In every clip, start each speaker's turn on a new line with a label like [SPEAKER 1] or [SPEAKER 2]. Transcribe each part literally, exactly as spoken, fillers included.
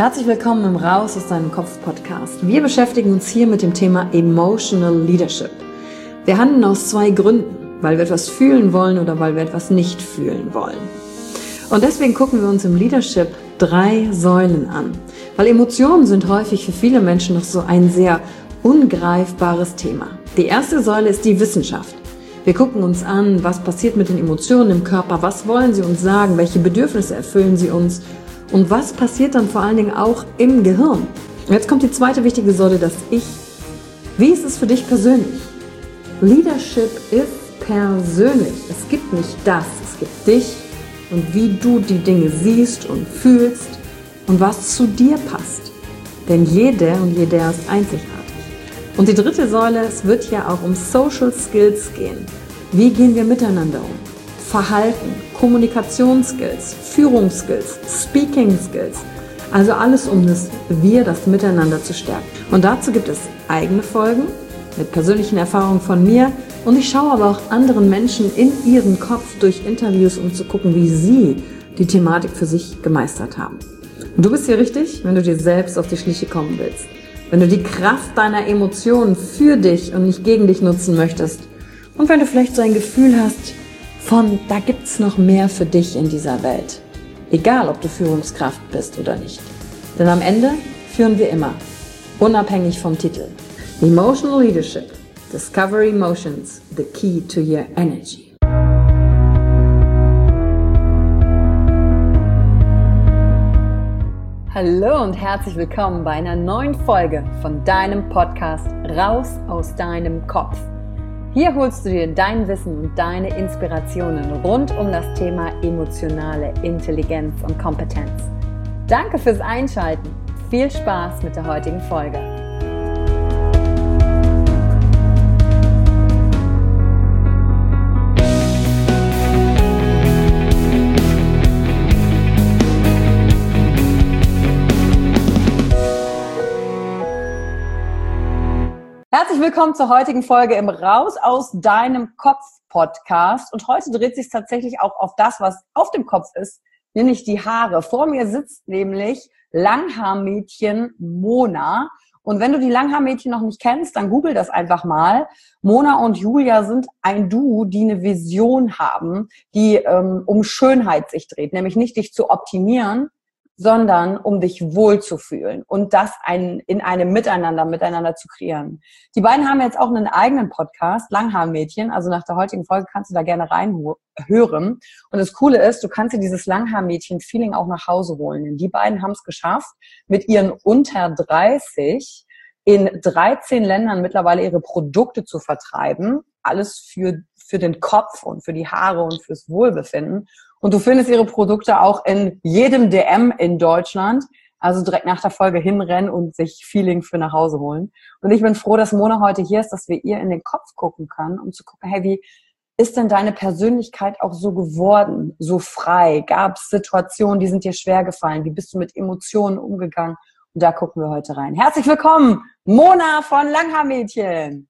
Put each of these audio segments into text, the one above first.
[SPEAKER 1] Herzlich willkommen im Raus aus deinem Kopf Podcast. Wir beschäftigen uns hier mit dem Thema Emotional Leadership. Wir handeln aus zwei Gründen, weil wir etwas fühlen wollen oder weil wir etwas nicht fühlen wollen. Und deswegen gucken wir uns im Leadership drei Säulen an, weil Emotionen sind häufig für viele Menschen noch so ein sehr ungreifbares Thema. Die erste Säule ist die Wissenschaft. Wir gucken uns an, was passiert mit den Emotionen im Körper, was wollen sie uns sagen, welche Bedürfnisse erfüllen sie uns und was passiert dann vor allen Dingen auch im Gehirn. Und jetzt kommt die zweite wichtige Säule, das Ich. Wie ist es für dich persönlich? Leadership ist persönlich. Es gibt nicht das, es gibt dich und wie du die Dinge siehst und fühlst und was zu dir passt. Denn jede und jeder ist einzigartig. Und die dritte Säule, es wird ja auch um Social Skills gehen. Wie gehen wir miteinander um? Verhalten, Kommunikationsskills, Führungsskills, Speaking Skills. Also alles, um das Wir, das Miteinander zu stärken. Und dazu gibt es eigene Folgen mit persönlichen Erfahrungen von mir. Und ich schaue aber auch anderen Menschen in ihren Kopf durch Interviews, um zu gucken, wie sie die Thematik für sich gemeistert haben. Und du bist hier richtig, wenn du dir selbst auf die Schliche kommen willst. Wenn du die Kraft deiner Emotionen für dich und nicht gegen dich nutzen möchtest. Und wenn du vielleicht so ein Gefühl hast von, da gibt's noch mehr für dich in dieser Welt. Egal, ob du Führungskraft bist oder nicht. Denn am Ende führen wir immer, unabhängig vom Titel. Emotional Leadership. Discover Emotions, the key to your energy. Hallo und herzlich willkommen bei einer neuen Folge von deinem Podcast Raus aus deinem Kopf. Hier holst du dir dein Wissen und deine Inspirationen rund um das Thema emotionale Intelligenz und Kompetenz. Danke fürs Einschalten. Viel Spaß mit der heutigen Folge. Herzlich willkommen zur heutigen Folge im Raus aus deinem Kopf Podcast. Und heute dreht sich tatsächlich auch auf das, was auf dem Kopf ist, nämlich die Haare. Vor mir sitzt nämlich Langhaarmädchen Mona. Und wenn du die Langhaarmädchen noch nicht kennst, dann google das einfach mal. Mona und Julia sind ein Duo, die eine Vision haben, die ähm, um Schönheit sich dreht. Nämlich nicht dich zu optimieren, sondern um dich wohlzufühlen und das ein, in einem Miteinander, miteinander zu kreieren. Die beiden haben jetzt auch einen eigenen Podcast, Langhaarmädchen, also nach der heutigen Folge kannst du da gerne reinhören. Und das Coole ist, du kannst dir dieses Langhaarmädchen-Feeling auch nach Hause holen. Denn die beiden haben es geschafft, mit ihren unter dreißig in dreizehn Ländern mittlerweile ihre Produkte zu vertreiben. Alles für, für den Kopf und für die Haare und fürs Wohlbefinden. Und du findest ihre Produkte auch in jedem D M in Deutschland. Also direkt nach der Folge hinrennen und sich Feeling für nach Hause holen. Und ich bin froh, dass Mona heute hier ist, dass wir ihr in den Kopf gucken können, um zu gucken, hey, wie ist denn deine Persönlichkeit auch so geworden, so frei? Gab es Situationen, die sind dir schwer gefallen? Wie bist du mit Emotionen umgegangen? Und da gucken wir heute rein. Herzlich willkommen, Mona von Langhaarmädchen.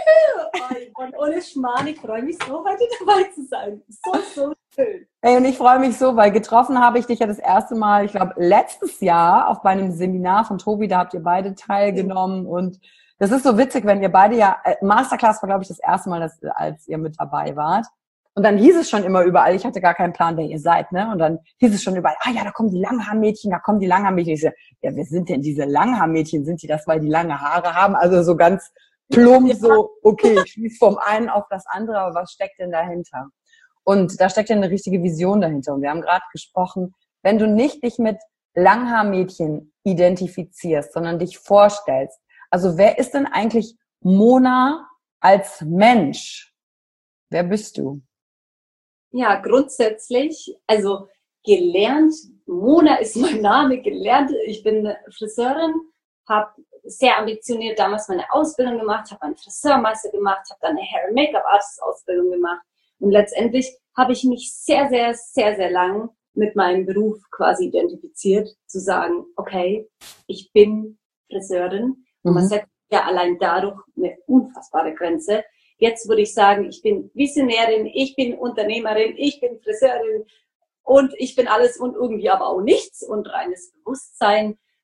[SPEAKER 2] Und ohne Schmarrn, ich freue mich so, heute dabei zu sein. So, so schön.
[SPEAKER 1] Hey, und ich freue mich so, weil getroffen habe ich dich ja das erste Mal, ich glaube, letztes Jahr auf meinem Seminar von Tobi, da habt ihr beide teilgenommen. Und das ist so witzig, wenn ihr beide ja, Masterclass war, glaube ich, das erste Mal, dass, als ihr mit dabei wart. Und dann hieß es schon immer überall, ich hatte gar keinen Plan, wer ihr seid, ne? Und dann hieß es schon überall, ah ja, da kommen die Langhaarmädchen, da kommen die Langhaarmädchen. Ich so, ja, wer sind denn diese Langhaarmädchen? Sind die das, weil die lange Haare haben? Also so ganz plump, so, okay, ich schließe vom einen auf das andere, aber was steckt denn dahinter? Und da steckt ja eine richtige Vision dahinter. Und wir haben gerade gesprochen, wenn du nicht dich mit Langhaarmädchen identifizierst, sondern dich vorstellst, also wer ist denn eigentlich Mona als Mensch? Wer bist du?
[SPEAKER 2] Ja, grundsätzlich, also gelernt, Mona ist mein Name, gelernt, ich bin Friseurin, habe sehr ambitioniert damals meine Ausbildung gemacht, habe einen Friseurmeister gemacht, habe dann eine Hair- und Make-up-Artist-Ausbildung gemacht und letztendlich habe ich mich sehr, sehr, sehr, sehr lang mit meinem Beruf quasi identifiziert, zu sagen, okay, ich bin Friseurin und
[SPEAKER 1] Mhm.
[SPEAKER 2] man setzt ja allein dadurch eine unfassbare Grenze. Jetzt würde ich sagen, ich bin Visionärin, ich bin Unternehmerin, ich bin Friseurin und ich bin alles und irgendwie aber auch nichts und reines Bewusstsein.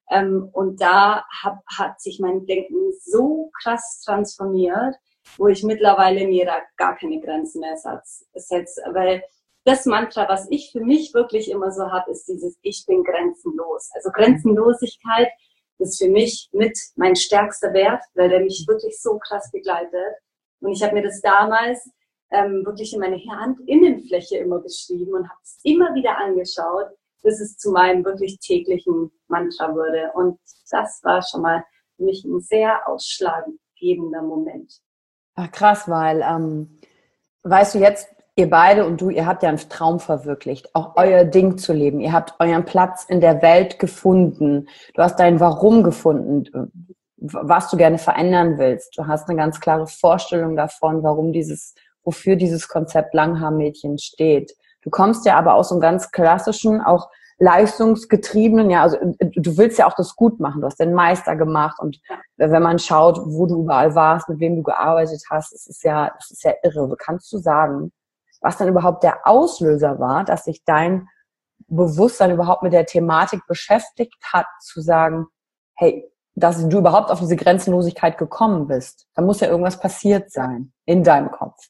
[SPEAKER 2] Ähm, und da hab, hat sich mein Denken so krass transformiert, wo ich mittlerweile mir da gar keine Grenzen mehr setze. Weil das Mantra, was ich für mich wirklich immer so habe, ist dieses Ich bin grenzenlos. Also Grenzenlosigkeit ist für mich mit mein stärkster Wert, weil der mich wirklich so krass begleitet. Und ich habe mir das damals ähm, wirklich in meine Handinnenfläche immer geschrieben und habe es immer wieder angeschaut, bis es zu meinem wirklich täglichen Mantra wurde. Und das war schon mal für mich ein sehr ausschlaggebender Moment.
[SPEAKER 1] Ach krass, weil, ähm, weißt du, jetzt, ihr beide und du, ihr habt ja einen Traum verwirklicht, auch euer Ding zu leben. Ihr habt euren Platz in der Welt gefunden. Du hast dein Warum gefunden, was du gerne verändern willst. Du hast eine ganz klare Vorstellung davon, warum dieses, wofür dieses Konzept Langhaar-Mädchen steht. Du kommst ja aber aus so einem ganz klassischen, auch leistungsgetriebenen, ja, also du willst ja auch das gut machen. Du hast den Meister gemacht und wenn man schaut, wo du überall warst, mit wem du gearbeitet hast, es ist ja, das ist ja irre. Kannst du sagen, was dann überhaupt der Auslöser war, dass sich dein Bewusstsein überhaupt mit der Thematik beschäftigt hat, zu sagen, hey, dass du überhaupt auf diese Grenzenlosigkeit gekommen bist? Da muss ja irgendwas passiert sein in deinem Kopf.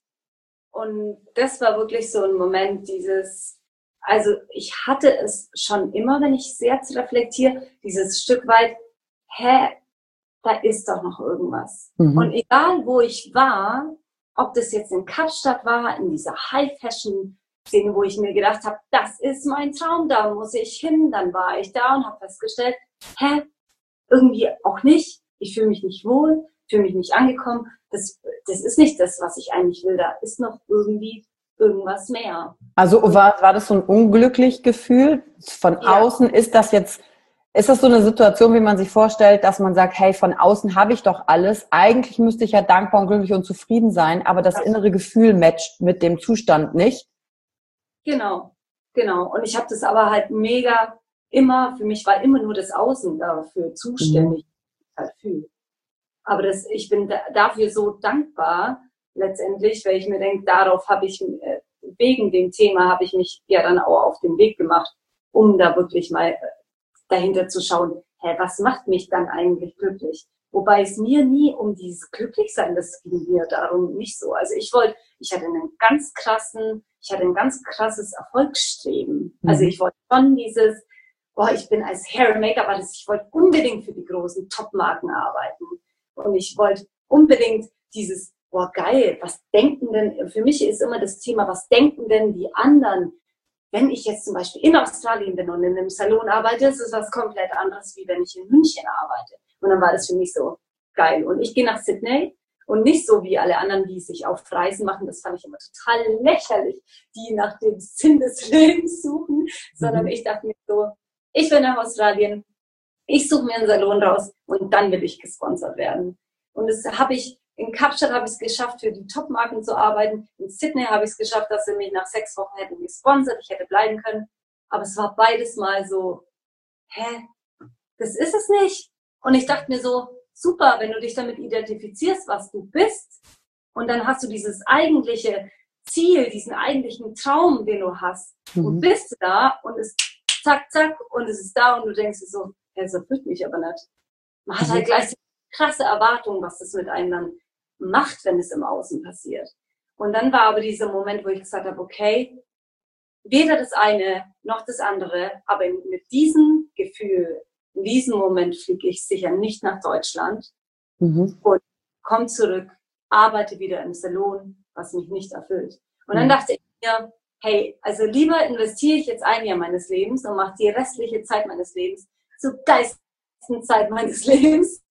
[SPEAKER 2] Und das war wirklich so ein Moment, dieses, also ich hatte es schon immer, wenn ich sehr reflektiere, dieses Stück weit, hä, da ist doch noch irgendwas. Mhm. Und egal, wo ich war, ob das jetzt in Kapstadt war, in dieser High-Fashion-Szene, wo ich mir gedacht habe, das ist mein Traum, da muss ich hin, dann war ich da und habe festgestellt, hä, irgendwie auch nicht, ich fühle mich nicht wohl, fühle mich nicht angekommen, das, das ist nicht das, was ich eigentlich will, da ist noch irgendwie irgendwas mehr.
[SPEAKER 1] Also war, war das so ein unglücklich Gefühl? Von ja. Außen ist das jetzt, ist das so eine Situation, wie man sich vorstellt, dass man sagt, hey, von außen habe ich doch alles, eigentlich müsste ich ja dankbar und glücklich und zufrieden sein, aber das innere Gefühl matcht mit dem Zustand nicht?
[SPEAKER 2] Genau, genau. Und ich habe das aber halt mega immer, für mich war immer nur das Außen dafür zuständig, mhm. dafür. Aber das, ich bin da, dafür so dankbar, letztendlich, weil ich mir denke, darauf habe ich, äh, wegen dem Thema habe ich mich ja dann auch auf den Weg gemacht, um da wirklich mal äh, dahinter zu schauen, hä, was macht mich dann eigentlich glücklich? Wobei es mir nie um dieses Glücklichsein, das ging mir darum nicht so. Also ich wollte, ich hatte einen ganz krassen, ich hatte ein ganz krasses Erfolgsstreben. Mhm. Also ich wollte schon dieses, boah, ich bin als Hair- und Make-up-Artist, ich wollte unbedingt für die großen Top-Marken arbeiten. Und ich wollte unbedingt dieses, boah, geil, was denken denn, für mich ist immer das Thema, was denken denn die anderen, wenn ich jetzt zum Beispiel in Australien bin und in einem Salon arbeite, ist es was komplett anderes, wie wenn ich in München arbeite. Und dann war das für mich so geil. Und ich gehe nach Sydney und nicht so wie alle anderen, die sich auf Reisen machen, das fand ich immer total lächerlich, die nach dem Sinn des Lebens suchen, sondern ich dachte mir so, ich will nach Australien, ich suche mir einen Salon raus und dann will ich gesponsert werden. Und das habe ich, in Kapstadt habe ich es geschafft, für die Top-Marken zu arbeiten. In Sydney habe ich es geschafft, dass sie mich nach sechs Wochen hätten gesponsert, ich hätte bleiben können. Aber es war beides mal so, hä, das ist es nicht. Und ich dachte mir so, super, wenn du dich damit identifizierst, was du bist, und dann hast du dieses eigentliche Ziel, diesen eigentlichen Traum, den du hast, mhm. und bist da und es zack, zack, und es ist da und du denkst dir so, ja, das erfüllt mich aber nicht. Man hat halt gleich krasse Erwartungen, was das mit einem dann macht, wenn es im Außen passiert. Und dann war aber dieser Moment, wo ich gesagt habe, okay, weder das eine noch das andere, aber mit diesem Gefühl, in diesem Moment fliege ich sicher nicht nach Deutschland mhm. und komme zurück, arbeite wieder im Salon, was mich nicht erfüllt. Und dann mhm. dachte ich mir, hey, also lieber investiere ich jetzt ein Jahr meines Lebens und mache die restliche Zeit meines Lebens zur geilsten Zeit meines Lebens,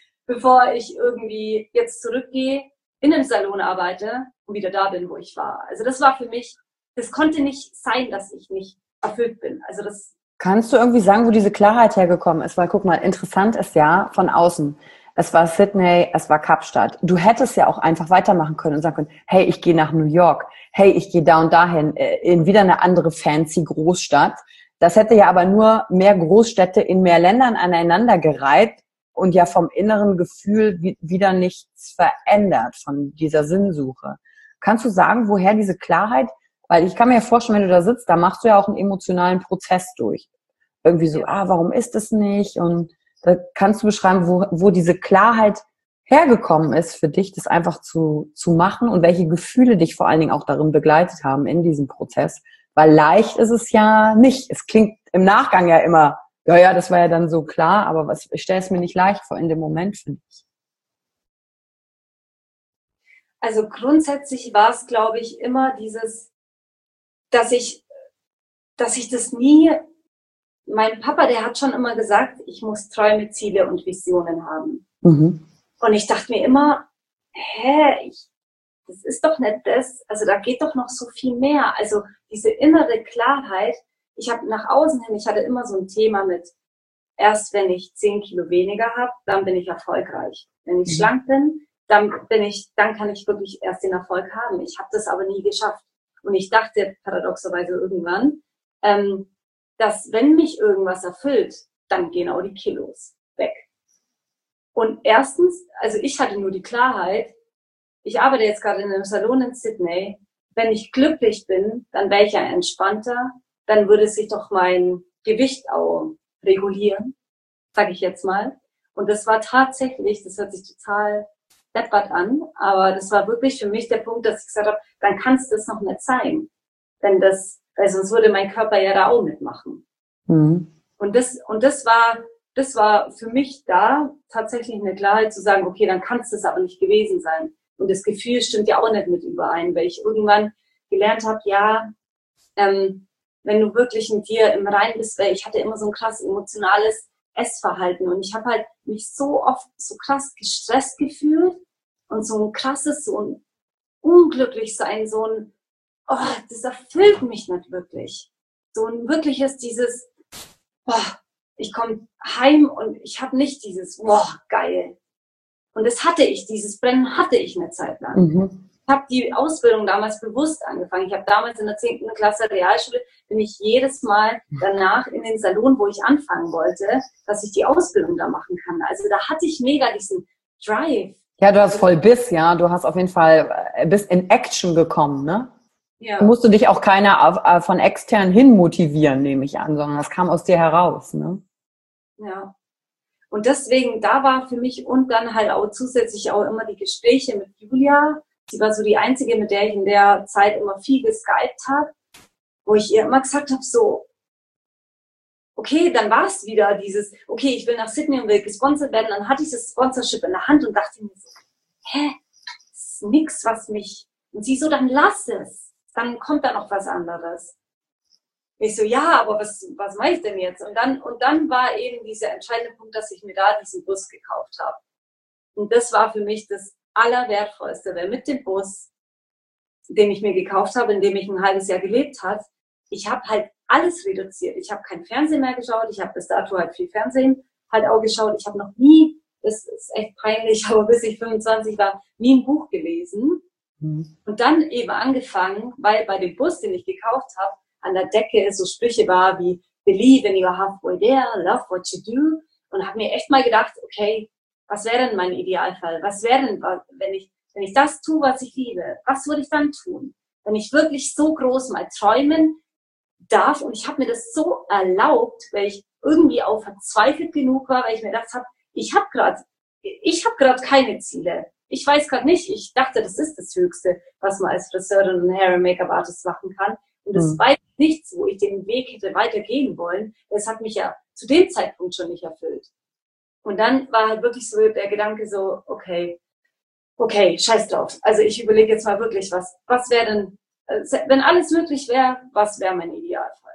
[SPEAKER 2] bevor ich irgendwie jetzt zurückgehe, in einem Salon arbeite und wieder da bin, wo ich war. Also das war für mich, das konnte nicht sein, dass ich nicht erfüllt bin. Also das.
[SPEAKER 1] Kannst du irgendwie sagen, wo diese Klarheit hergekommen ist? Weil guck mal, interessant ist ja von außen. Es war Sydney, es war Kapstadt. Du hättest ja auch einfach weitermachen können und sagen können, hey, ich gehe nach New York. Hey, ich gehe da und dahin, in wieder eine andere fancy Großstadt. Das hätte ja aber nur mehr Großstädte in mehr Ländern aneinandergereiht und ja vom inneren Gefühl wieder nichts verändert von dieser Sinnsuche. Kannst du sagen, woher diese Klarheit? Weil ich kann mir ja vorstellen, wenn du da sitzt, da machst du ja auch einen emotionalen Prozess durch. Irgendwie so, ah, warum ist es nicht? Und Da kannst du beschreiben, wo, wo diese Klarheit hergekommen ist für dich, das einfach zu, zu machen und welche Gefühle dich vor allen Dingen auch darin begleitet haben in diesem Prozess. Weil leicht ist es ja nicht. Es klingt im Nachgang ja immer, ja, ja, das war ja dann so klar, aber was, ich stelle es mir nicht leicht vor in dem Moment, finde ich.
[SPEAKER 2] Also grundsätzlich war es, glaube ich, immer dieses, dass ich, dass ich das nie, mein Papa, der hat schon immer gesagt, ich muss Träume, Ziele und Visionen haben. Mhm. Und ich dachte mir immer, hä, ich, das ist doch nicht das, also da geht doch noch so viel mehr. Also diese innere Klarheit, ich habe nach außen hin, ich hatte immer so ein Thema mit, erst wenn ich zehn Kilo weniger habe, dann bin ich erfolgreich. Wenn ich mhm. schlank bin, dann bin ich, dann kann ich wirklich erst den Erfolg haben. Ich habe das aber nie geschafft. Und ich dachte paradoxerweise irgendwann, ähm, dass wenn mich irgendwas erfüllt, dann gehen auch die Kilos weg. Und erstens, also ich hatte nur die Klarheit, ich arbeite jetzt gerade in einem Salon in Sydney, wenn ich glücklich bin, dann wäre ich ja entspannter, dann würde sich doch mein Gewicht auch regulieren, sage ich jetzt mal. Und das war tatsächlich, das hört sich total deppert an, aber das war wirklich für mich der Punkt, dass ich gesagt habe, dann kannst du es noch nicht sein. Denn das, weil sonst würde mein Körper ja da auch mitmachen. Mhm. Und das, und das war, das war für mich da tatsächlich eine Klarheit zu sagen, okay, dann kann es das aber nicht gewesen sein. Und das Gefühl stimmt ja auch nicht mit überein, weil ich irgendwann gelernt habe, ja, ähm, wenn du wirklich in dir im Reinen bist, weil ich hatte immer so ein krass emotionales Essverhalten und ich habe halt mich so oft so krass gestresst gefühlt und so ein krasses, so ein Unglücklichsein, so ein, oh, das erfüllt mich nicht wirklich. So ein wirkliches dieses, boah, ich komme heim und ich habe nicht dieses, boah, geil. Und das hatte ich, dieses Brennen hatte ich eine Zeit lang. Mhm. Ich habe die Ausbildung damals bewusst angefangen. Ich habe damals in der zehnten Klasse Realschule, bin ich jedes Mal danach in den Salon, wo ich anfangen wollte, dass ich die Ausbildung da machen kann. Also da hatte ich mega diesen Drive.
[SPEAKER 1] Ja, du hast voll Biss, ja. Du hast auf jeden Fall, bist in Action gekommen, ne? Ja. Da musst du dich auch keiner auf, von extern hin motivieren, nehme ich an, sondern das kam aus dir heraus, ne?
[SPEAKER 2] Ja. Und deswegen, da war für mich und dann halt auch zusätzlich auch immer die Gespräche mit Julia. Sie war so die Einzige, mit der ich in der Zeit immer viel geskypt habe, wo ich ihr immer gesagt habe, so, okay, dann war es wieder dieses, okay, ich will nach Sydney und will gesponsert werden. Dann hatte ich das Sponsorship in der Hand und dachte mir so, hä, das ist nix, was mich... Und sie so, dann lass es, dann kommt da noch was anderes. Ich so, ja, aber was, was mache ich denn jetzt? Und dann, und dann war eben dieser entscheidende Punkt, dass ich mir da diesen Bus gekauft habe. Und das war für mich das Allerwertvollste, weil mit dem Bus, den ich mir gekauft habe, in dem ich ein halbes Jahr gelebt habe, ich habe halt alles reduziert. Ich habe kein Fernsehen mehr geschaut, ich habe bis dato halt viel Fernsehen halt auch geschaut. Ich habe noch nie, das ist echt peinlich, aber bis ich fünfundzwanzig war, nie ein Buch gelesen. Mhm. Und dann eben angefangen, weil bei dem Bus, den ich gekauft habe, an der Decke so Sprüche war wie Believe in your halfway there, love what you do. Und habe mir echt mal gedacht, okay, was wäre denn mein Idealfall? Was wäre denn, wenn ich, wenn ich das tue, was ich liebe? Was würde ich dann tun? Wenn ich wirklich so groß mal träumen darf. Und ich habe mir das so erlaubt, weil ich irgendwie auch verzweifelt genug war, weil ich mir gedacht habe, ich habe gerade, ich habe gerade keine Ziele. Ich weiß gerade nicht. Ich dachte, das ist das Höchste, was man als Friseurin und Hair- und Make-up-Artist machen kann. Und das mhm. war nichts, wo ich den Weg hätte weitergehen wollen. Das hat mich ja zu dem Zeitpunkt schon nicht erfüllt. Und dann war halt wirklich so der Gedanke so, okay, okay, scheiß drauf. Also ich überlege jetzt mal wirklich, was, was wäre denn, wenn alles möglich wäre, was wäre mein Idealfall?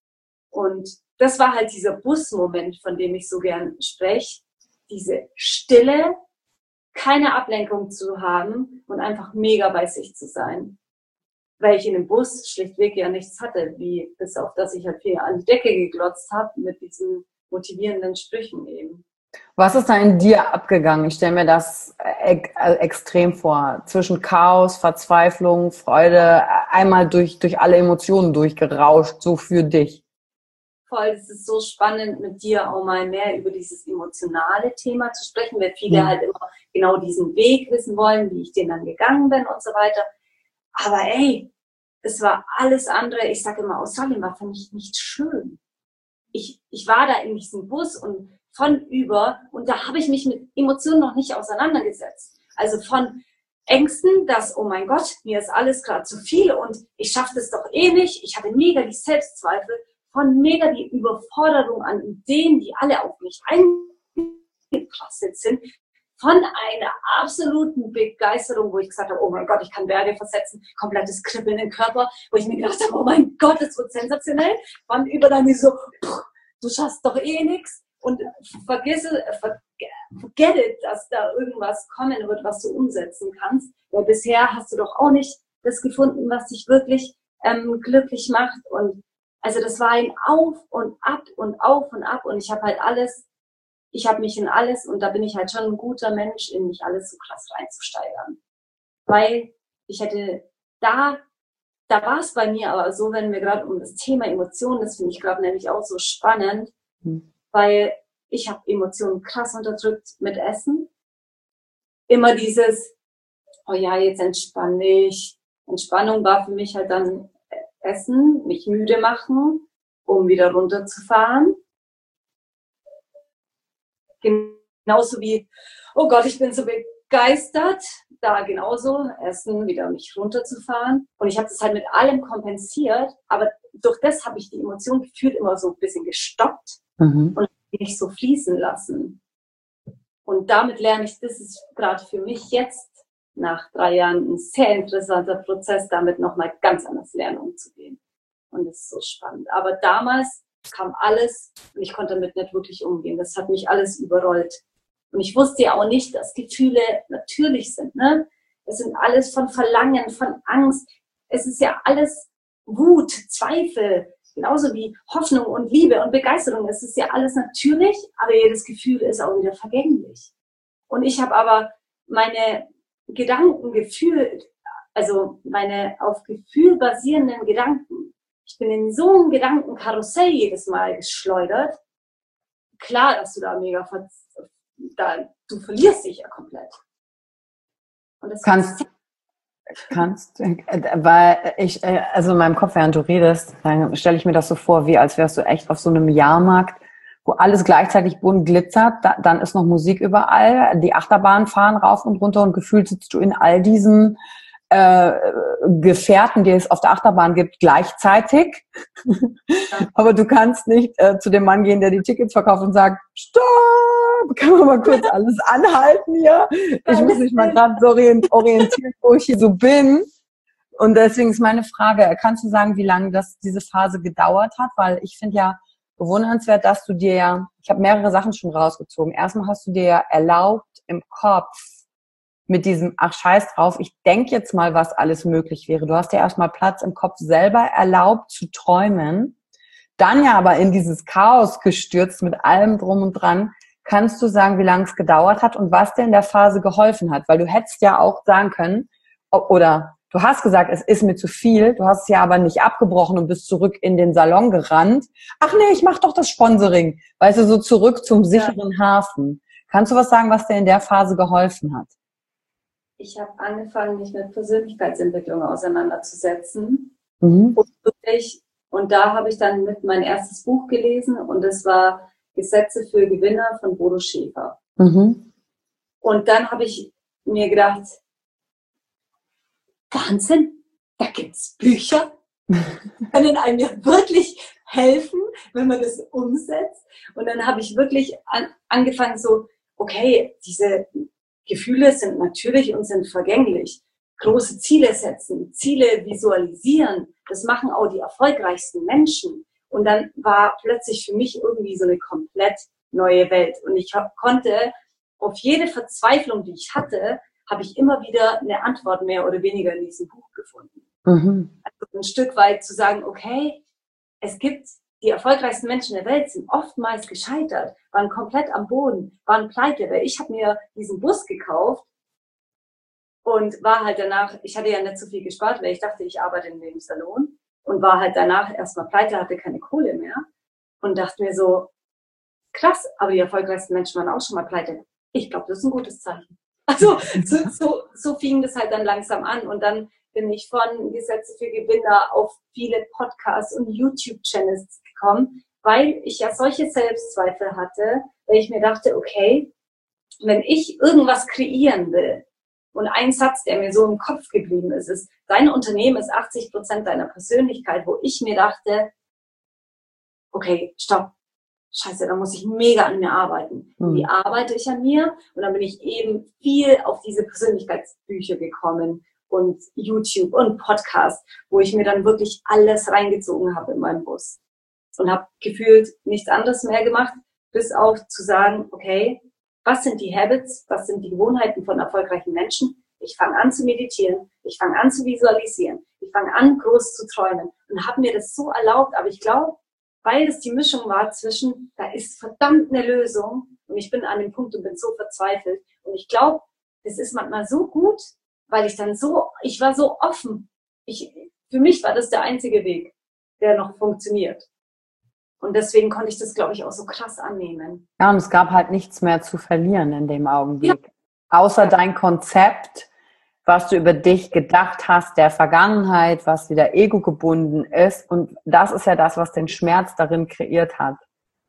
[SPEAKER 2] Und das war halt dieser Busmoment, von dem ich so gern spreche. Diese Stille, keine Ablenkung zu haben und einfach mega bei sich zu sein. Weil ich in dem Bus schlichtweg ja nichts hatte, wie bis auf, dass ich halt viel an die Decke geglotzt habe mit diesen motivierenden Sprüchen eben.
[SPEAKER 1] Was ist da in dir abgegangen? Ich stelle mir das e- extrem vor. Zwischen Chaos, Verzweiflung, Freude, einmal durch, durch alle Emotionen durchgerauscht, so für dich.
[SPEAKER 2] Voll, es ist so spannend, mit dir auch mal mehr über dieses emotionale Thema zu sprechen, weil viele mhm. halt immer genau diesen Weg wissen wollen, wie ich den dann gegangen bin und so weiter. Aber ey, es war alles andere. Ich sage immer, Australien war für mich nicht schön. Ich, ich war da in diesem Bus und von über, und da habe ich mich mit Emotionen noch nicht auseinandergesetzt. Also von Ängsten, dass, oh mein Gott, mir ist alles gerade zu viel und ich schaffe das doch eh nicht. Ich hatte mega die Selbstzweifel, von mega die Überforderung an Ideen, die alle auf mich eingeprasselt sind, von einer absoluten Begeisterung, wo ich gesagt habe, oh mein Gott, ich kann Berge versetzen, komplettes Kribbeln im Körper, wo ich mir gedacht habe, oh mein Gott, das wird sensationell. Von über dann so, du schaffst doch eh nichts. Und vergiss, forget it, dass da irgendwas kommen wird, was du umsetzen kannst. Weil bisher hast du doch auch nicht das gefunden, was dich wirklich ähm, glücklich macht. Und also das war ein Auf und Ab und Auf und Ab. Und ich habe halt alles, ich habe mich in alles, und da bin ich halt schon ein guter Mensch, in mich alles so krass reinzusteigern. Weil ich hätte da, da war es bei mir aber so, wenn wir gerade um das Thema Emotionen, das finde ich gerade nämlich auch so spannend, hm. Weil ich habe Emotionen krass unterdrückt mit Essen. Immer dieses, oh ja, jetzt entspann dich. Entspannung war für mich halt dann Essen, mich müde machen, um wieder runterzufahren. Genauso wie, oh Gott, ich bin so begeistert. Da genauso, Essen, wieder mich runterzufahren. Und ich habe das halt mit allem kompensiert, aber durch das habe ich die Emotion gefühlt immer so ein bisschen gestoppt. Mhm. Und nicht so fließen lassen. Und damit lerne ich, das ist gerade für mich jetzt nach drei Jahren ein sehr interessanter Prozess, damit nochmal ganz anders lernen umzugehen. Und das ist so spannend. Aber damals kam alles und ich konnte damit nicht wirklich umgehen. Das hat mich alles überrollt. Und ich wusste ja auch nicht, dass Gefühle natürlich sind. Ne? Es sind alles von Verlangen, von Angst. Es ist ja alles Wut, Zweifel. Genauso wie Hoffnung und Liebe und Begeisterung. Es ist ja alles natürlich, aber jedes Gefühl ist auch wieder vergänglich. Und ich habe aber meine Gedanken gefühlt, also meine auf Gefühl basierenden Gedanken. Ich bin in so ein Gedankenkarussell jedes Mal geschleudert. Klar, dass du da mega, ver- da, du verlierst dich ja komplett.
[SPEAKER 3] Und das kannst Kannst, weil ich, also in meinem Kopf, während du redest, dann stelle ich mir das so vor, wie als wärst du echt auf so einem Jahrmarkt, wo alles gleichzeitig bunt glitzert, da, dann ist noch Musik überall, die Achterbahnen fahren rauf und runter und gefühlt sitzt du in all diesen äh, Gefährten, die es auf der Achterbahn gibt, gleichzeitig. Ja. Aber du kannst nicht äh, zu dem Mann gehen, der die Tickets verkauft und sagt, stopp! Kann man mal kurz alles anhalten hier? Ich muss mich mal gerade so orientieren, wo ich hier so bin. Und deswegen ist meine Frage, kannst du sagen, wie lange das diese Phase gedauert hat? Weil ich finde ja bewundernswert, dass du dir ja, ich habe mehrere Sachen schon rausgezogen. Erstmal hast du dir ja erlaubt im Kopf mit diesem, ach scheiß drauf, ich denke jetzt mal, was alles möglich wäre. Du hast dir erstmal Platz im Kopf selber erlaubt zu träumen. Dann ja aber in dieses Chaos gestürzt mit allem drum und dran. Kannst du sagen, wie lange es gedauert hat und was dir in der Phase geholfen hat? Weil du hättest ja auch sagen können, oder du hast gesagt, es ist mir zu viel, du hast es ja aber nicht abgebrochen und bist zurück in den Salon gerannt. Ach nee, ich mach doch das Sponsoring. Weißt du, so zurück zum sicheren ja. Hafen. Kannst du was sagen, was dir in der Phase geholfen hat?
[SPEAKER 2] Ich habe angefangen, mich mit Persönlichkeitsentwicklung auseinanderzusetzen. Mhm. Und, wirklich, und da habe ich dann mit mein erstes Buch gelesen und es war Gesetze für Gewinner von Bodo Schäfer. Mhm. Und dann habe ich mir gedacht, Wahnsinn, da gibt's Bücher, können einem ja wirklich helfen, wenn man das umsetzt. Und dann habe ich wirklich an, angefangen so, okay, diese Gefühle sind natürlich und sind vergänglich. Große Ziele setzen, Ziele visualisieren, das machen auch die erfolgreichsten Menschen. Und dann war plötzlich für mich irgendwie so eine komplett neue Welt. Und ich hab, konnte auf jede Verzweiflung, die ich hatte, habe ich immer wieder eine Antwort mehr oder weniger in diesem Buch gefunden. Mhm. Also ein Stück weit zu sagen, okay, es gibt die erfolgreichsten Menschen der Welt, sind oftmals gescheitert, waren komplett am Boden, waren pleite. Weil ich habe mir diesen Bus gekauft und war halt danach, ich hatte ja nicht so viel gespart, weil ich dachte, ich arbeite in dem Salon. Und war halt danach erstmal pleite, hatte keine Kohle mehr. Und dachte mir so, krass, aber die erfolgreichsten Menschen waren auch schon mal pleite. Ich glaube, das ist ein gutes Zeichen. Also so, so, so fing das halt dann langsam an. Und dann bin ich von Gesetze für Gewinner auf viele Podcasts und YouTube-Channels gekommen, weil ich ja solche Selbstzweifel hatte, weil ich mir dachte, okay, wenn ich irgendwas kreieren will, und ein Satz, der mir so im Kopf geblieben ist, ist, dein Unternehmen ist achtzig Prozent deiner Persönlichkeit, wo ich mir dachte, okay, stopp, scheiße, da muss ich mega an mir arbeiten.
[SPEAKER 3] Mhm.
[SPEAKER 2] Wie arbeite ich an mir? Und dann bin ich eben viel auf diese Persönlichkeitsbücher gekommen und YouTube und Podcast, wo ich mir dann wirklich alles reingezogen habe in meinem Bus. Und habe gefühlt nichts anderes mehr gemacht, bis auf zu sagen, okay, was sind die Habits, was sind die Gewohnheiten von erfolgreichen Menschen? Ich fange an zu meditieren, ich fange an zu visualisieren, ich fange an, groß zu träumen und habe mir das so erlaubt. Aber ich glaube, weil es die Mischung war zwischen, da ist verdammt eine Lösung und ich bin an dem Punkt und bin so verzweifelt. Und ich glaube, das ist manchmal so gut, weil ich dann so, ich war so offen. Ich, für mich war das der einzige Weg, der noch funktioniert. Und deswegen konnte ich das, glaube ich, auch so krass annehmen.
[SPEAKER 3] Ja, und es gab halt nichts mehr zu verlieren in dem Augenblick.
[SPEAKER 2] Ja.
[SPEAKER 3] Außer ja. dein Konzept, was du über dich gedacht hast, der Vergangenheit, was wieder ego gebunden ist. Und das ist ja das, was den Schmerz darin kreiert hat.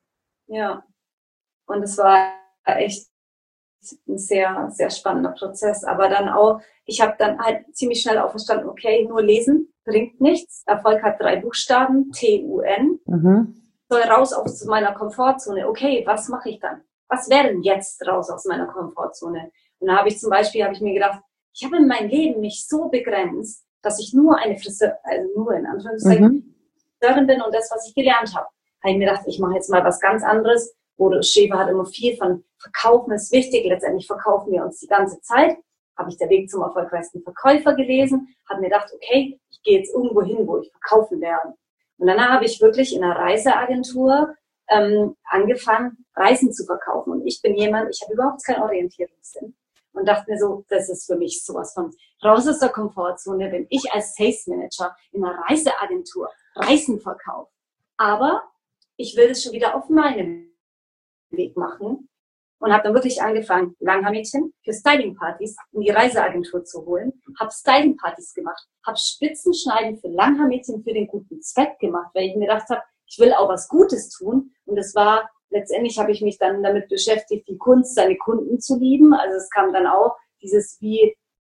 [SPEAKER 2] Ja, und es war echt ein sehr, sehr spannender Prozess. Aber dann auch, ich habe dann halt ziemlich schnell auch verstanden, okay, nur lesen bringt nichts. Erfolg hat drei Buchstaben, T U N.
[SPEAKER 3] Mhm.
[SPEAKER 2] Soll raus aus meiner Komfortzone. Okay, was mache ich dann? Was wäre denn jetzt raus aus meiner Komfortzone? Und da habe ich zum Beispiel, habe ich mir gedacht, ich habe in meinem Leben mich so begrenzt, dass ich nur eine Friseur, also nur in Anführungszeichen,
[SPEAKER 3] Mhm.
[SPEAKER 2] Friseurin bin und das, was ich gelernt habe. Habe ich mir gedacht, ich mache jetzt mal was ganz anderes. Bodo Schäfer hat immer viel von Verkaufen ist wichtig. Letztendlich verkaufen wir uns die ganze Zeit. Habe ich der Weg zum erfolgreichsten Verkäufer gelesen. Habe mir gedacht, okay, ich gehe jetzt irgendwo hin, wo ich verkaufen werde. Und dann habe ich wirklich in einer Reiseagentur ähm, angefangen, Reisen zu verkaufen. Und ich bin jemand, ich habe überhaupt keinen Orientierungssinn. Und dachte mir so, das ist für mich sowas von raus aus der Komfortzone, wenn ich als Sales Manager in einer Reiseagentur Reisen verkaufe. Aber ich will das schon wieder auf meinem Weg machen. Und habe dann wirklich angefangen, Langhaar-Mädchen für Styling-Partys in die Reiseagentur zu holen. Habe Styling-Partys gemacht, habe Spitzenschneiden für Langhaar-Mädchen für den guten Zweck gemacht, weil ich mir gedacht habe, ich will auch was Gutes tun. Und das war, letztendlich habe ich mich dann damit beschäftigt, die Kunst, seine Kunden zu lieben. Also es kam dann auch dieses, wie,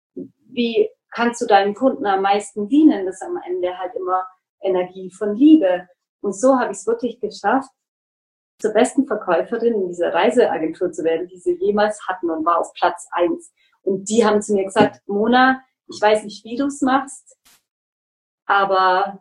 [SPEAKER 2] wie kannst du deinen Kunden am meisten dienen? Das ist am Ende halt immer Energie von Liebe. Und so habe ich es wirklich geschafft, zur besten Verkäuferin in dieser Reiseagentur zu werden, die sie jemals hatten, und war auf Platz eins. Und die haben zu mir gesagt, Mona, ich weiß nicht, wie du es machst, aber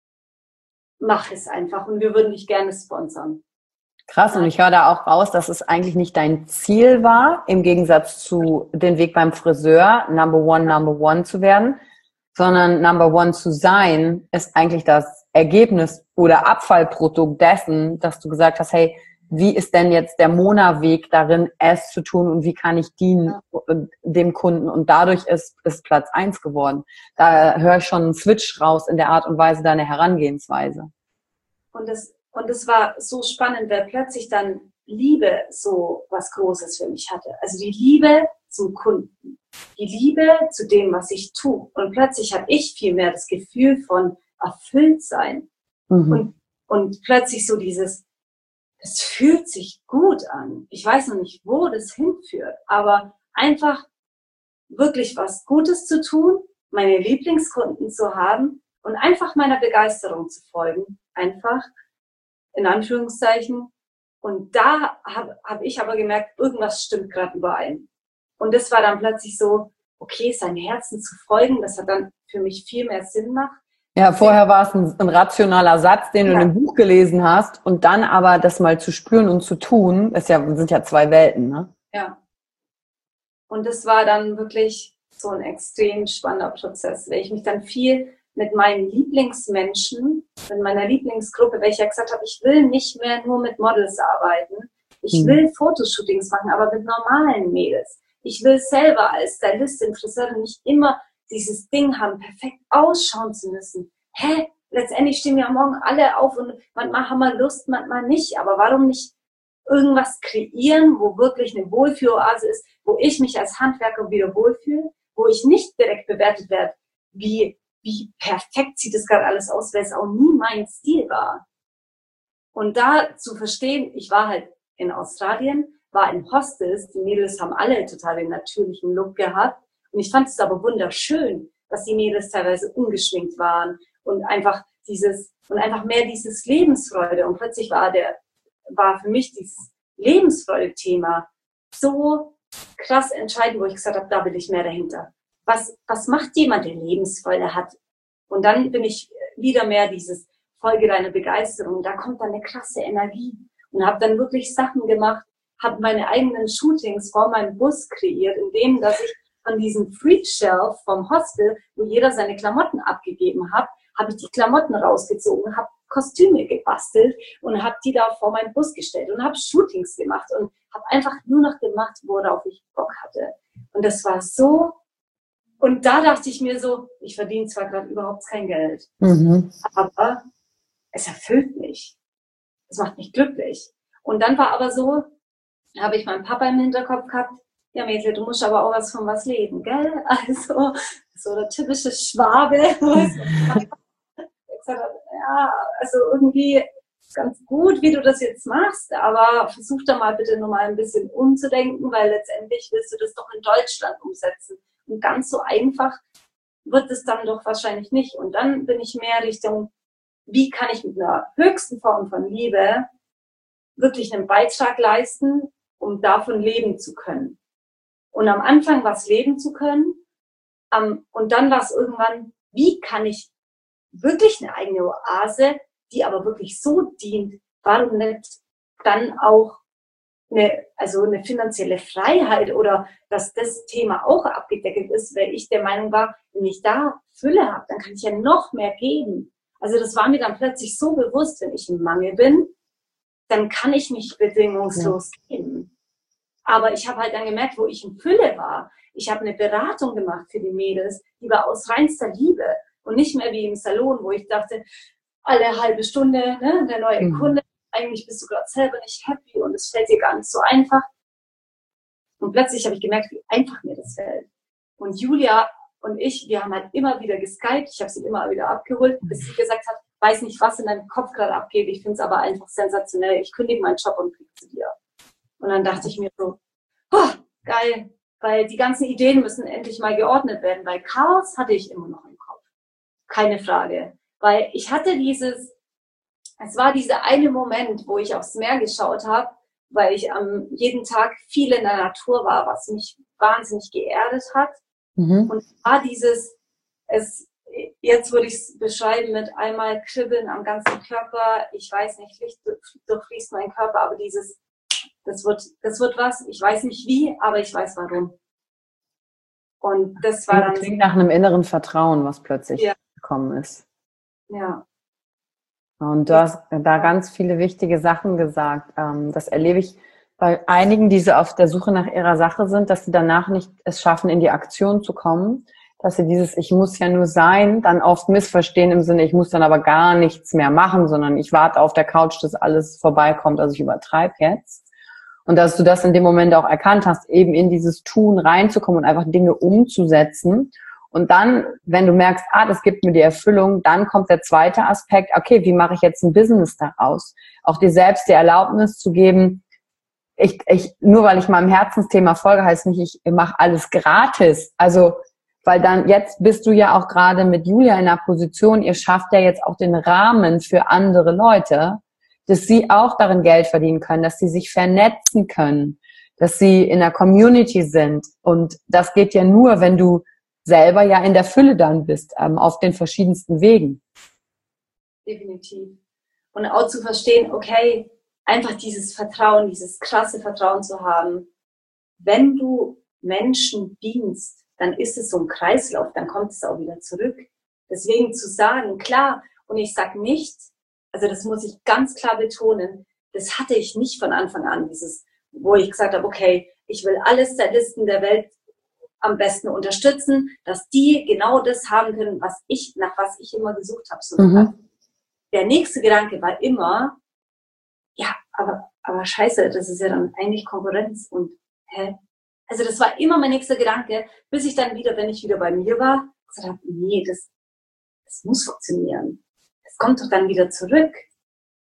[SPEAKER 2] mach es einfach und wir würden dich gerne sponsern.
[SPEAKER 3] Krass, und ich höre da auch raus, dass es eigentlich nicht dein Ziel war, im Gegensatz zu den Weg beim Friseur, Number One, Number One zu werden, sondern Number One zu sein, ist eigentlich das Ergebnis oder Abfallprodukt dessen, dass du gesagt hast, hey, wie ist denn jetzt der Mona-Weg darin, es zu tun und wie kann ich dienen ja. dem Kunden? Und dadurch ist es Platz eins geworden. Da höre ich schon einen Switch raus in der Art und Weise deiner Herangehensweise.
[SPEAKER 2] Und das, und das war so spannend, weil plötzlich dann Liebe so was Großes für mich hatte. Also die Liebe zum Kunden, die Liebe zu dem, was ich tue. Und plötzlich habe ich viel mehr das Gefühl von erfüllt sein. Mhm. Und, und plötzlich so dieses, es fühlt sich gut an. Ich weiß noch nicht, wo das hinführt, aber einfach wirklich was Gutes zu tun, meine Lieblingskunden zu haben und einfach meiner Begeisterung zu folgen. Einfach, in Anführungszeichen. Und da habe hab ich aber gemerkt, irgendwas stimmt gerade überein. Und das war dann plötzlich so, okay, seinem Herzen zu folgen, das hat dann für mich viel mehr Sinn gemacht.
[SPEAKER 3] Ja, vorher war es ein, ein rationaler Satz, den du ja. in einem Buch gelesen hast, und dann aber das mal zu spüren und zu tun, ist ja, sind ja zwei Welten, ne?
[SPEAKER 2] Ja. Und das war dann wirklich so ein extrem spannender Prozess, weil ich mich dann viel mit meinen Lieblingsmenschen, mit meiner Lieblingsgruppe, weil ich ja gesagt habe, ich will nicht mehr nur mit Models arbeiten. Ich hm. will Fotoshootings machen, aber mit normalen Mädels. Ich will selber als Stylistin, Friseurin nicht immer dieses Ding haben, perfekt ausschauen zu müssen. Hä? Letztendlich stehen wir am Morgen alle auf und manchmal haben wir Lust, manchmal nicht. Aber warum nicht irgendwas kreieren, wo wirklich eine Wohlfühloase ist, wo ich mich als Handwerker wieder wohlfühle, wo ich nicht direkt bewertet werde, wie, wie perfekt sieht das gerade alles aus, weil es auch nie mein Stil war. Und da zu verstehen, ich war halt in Australien, war in Hostels, die Mädels haben alle total den natürlichen Look gehabt. Und ich fand es aber wunderschön, dass die Mädels teilweise ungeschminkt waren und einfach dieses, und einfach mehr dieses Lebensfreude. Und plötzlich war der, war für mich dieses Lebensfreude-Thema so krass entscheidend, wo ich gesagt habe, da will ich mehr dahinter. Was, was macht jemand, der Lebensfreude hat? Und dann bin ich wieder mehr dieses Folge deiner Begeisterung. Da kommt dann eine krasse Energie. Und habe dann wirklich Sachen gemacht, habe meine eigenen Shootings vor meinem Bus kreiert, indem, dass ich von diesem Freak-Shelf vom Hostel, wo jeder seine Klamotten abgegeben hat, habe ich die Klamotten rausgezogen, habe Kostüme gebastelt und habe die da vor meinen Bus gestellt und habe Shootings gemacht und habe einfach nur noch gemacht, worauf ich Bock hatte. Und das war so, und da dachte ich mir so, ich verdiene zwar gerade überhaupt kein Geld, mhm. aber es erfüllt mich. Es macht mich glücklich. Und dann war aber so, habe ich meinen Papa im Hinterkopf gehabt, ja Mädel, du musst aber auch was von was leben, gell? Also so der typische Schwabe. Ich gesagt habe, ja, also irgendwie ganz gut, wie du das jetzt machst, aber versuch da mal bitte nochmal ein bisschen umzudenken, weil letztendlich willst du das doch in Deutschland umsetzen. Und ganz so einfach wird es dann doch wahrscheinlich nicht. Und dann bin ich mehr Richtung, wie kann ich mit einer höchsten Form von Liebe wirklich einen Beitrag leisten, um davon leben zu können. Und am Anfang war es leben zu können, um, und dann war es irgendwann, wie kann ich wirklich eine eigene Oase, die aber wirklich so dient, warum nicht dann auch eine, also eine finanzielle Freiheit oder dass das Thema auch abgedeckelt ist, weil ich der Meinung war, wenn ich da Fülle habe, dann kann ich ja noch mehr geben. Also das war mir dann plötzlich so bewusst, wenn ich im Mangel bin, dann kann ich nicht bedingungslos ja. geben. Aber ich habe halt dann gemerkt, wo ich in Fülle war. Ich habe eine Beratung gemacht für die Mädels, die war aus reinster Liebe und nicht mehr wie im Salon, wo ich dachte, alle halbe Stunde, ne, der neue mhm. Kunde, eigentlich bist du gerade selber nicht happy und es fällt dir gar nicht so einfach. Und plötzlich habe ich gemerkt, wie einfach mir das fällt. Und Julia und ich, wir haben halt immer wieder geskypt, ich habe sie immer wieder abgeholt, bis sie gesagt hat, weiß nicht, was in deinem Kopf gerade abgeht, ich finde es aber einfach sensationell, ich kündige meinen Job und kriege zu dir. Und dann dachte ich mir so, oh, geil, weil die ganzen Ideen müssen endlich mal geordnet werden, weil Chaos hatte ich immer noch im Kopf. Keine Frage. Weil ich hatte dieses, es war dieser eine Moment, wo ich aufs Meer geschaut habe, weil ich am jeden Tag viel in der Natur war, was mich wahnsinnig geerdet hat. Mhm. Und es war dieses, es, jetzt würde ich es beschreiben mit einmal Kribbeln am ganzen Körper. Ich weiß nicht, Licht durchfließt mein Körper, aber dieses, das wird, das wird was. Ich weiß nicht wie, aber ich weiß warum. Und das war dann.
[SPEAKER 3] Das klingt nach einem inneren Vertrauen, was plötzlich ja. gekommen ist.
[SPEAKER 2] Ja.
[SPEAKER 3] Und du hast da ganz viele wichtige Sachen gesagt. Das erlebe ich bei einigen, die so auf der Suche nach ihrer Sache sind, dass sie danach nicht es schaffen, in die Aktion zu kommen. Dass sie dieses Ich muss ja nur sein, dann oft missverstehen im Sinne, ich muss dann aber gar nichts mehr machen, sondern ich warte auf der Couch, dass alles vorbeikommt, also ich übertreibe jetzt. Und dass du das in dem Moment auch erkannt hast, eben in dieses Tun reinzukommen und einfach Dinge umzusetzen. Und dann, wenn du merkst, ah, das gibt mir die Erfüllung, dann kommt der zweite Aspekt, okay, wie mache ich jetzt ein Business daraus? Auch dir selbst die Erlaubnis zu geben, ich, ich, nur weil ich meinem Herzensthema folge, heißt nicht, ich mache alles gratis. Also, weil dann, jetzt bist du ja auch gerade mit Julia in einer Position, ihr schafft ja jetzt auch den Rahmen für andere Leute, dass sie auch darin Geld verdienen können, dass sie sich vernetzen können, dass sie in der Community sind. Und das geht ja nur, wenn du selber ja in der Fülle dann bist, ähm, auf den verschiedensten Wegen.
[SPEAKER 2] Definitiv. Und auch zu verstehen, okay, einfach dieses Vertrauen, dieses krasse Vertrauen zu haben. Wenn du Menschen dienst, dann ist es so ein Kreislauf, dann kommt es auch wieder zurück. Deswegen zu sagen, klar, und ich sag nicht, also das muss ich ganz klar betonen, das hatte ich nicht von Anfang an, dieses, wo ich gesagt habe, okay, ich will alle Stylisten der Welt am besten unterstützen, dass die genau das haben können, was ich, nach was ich immer gesucht habe. So mhm. Der nächste Gedanke war immer, ja, aber, aber scheiße, das ist ja dann eigentlich Konkurrenz und, hä? Also das war immer mein nächster Gedanke, bis ich dann wieder, wenn ich wieder bei mir war, gesagt habe, nee, das, das muss funktionieren. Das kommt doch dann wieder zurück.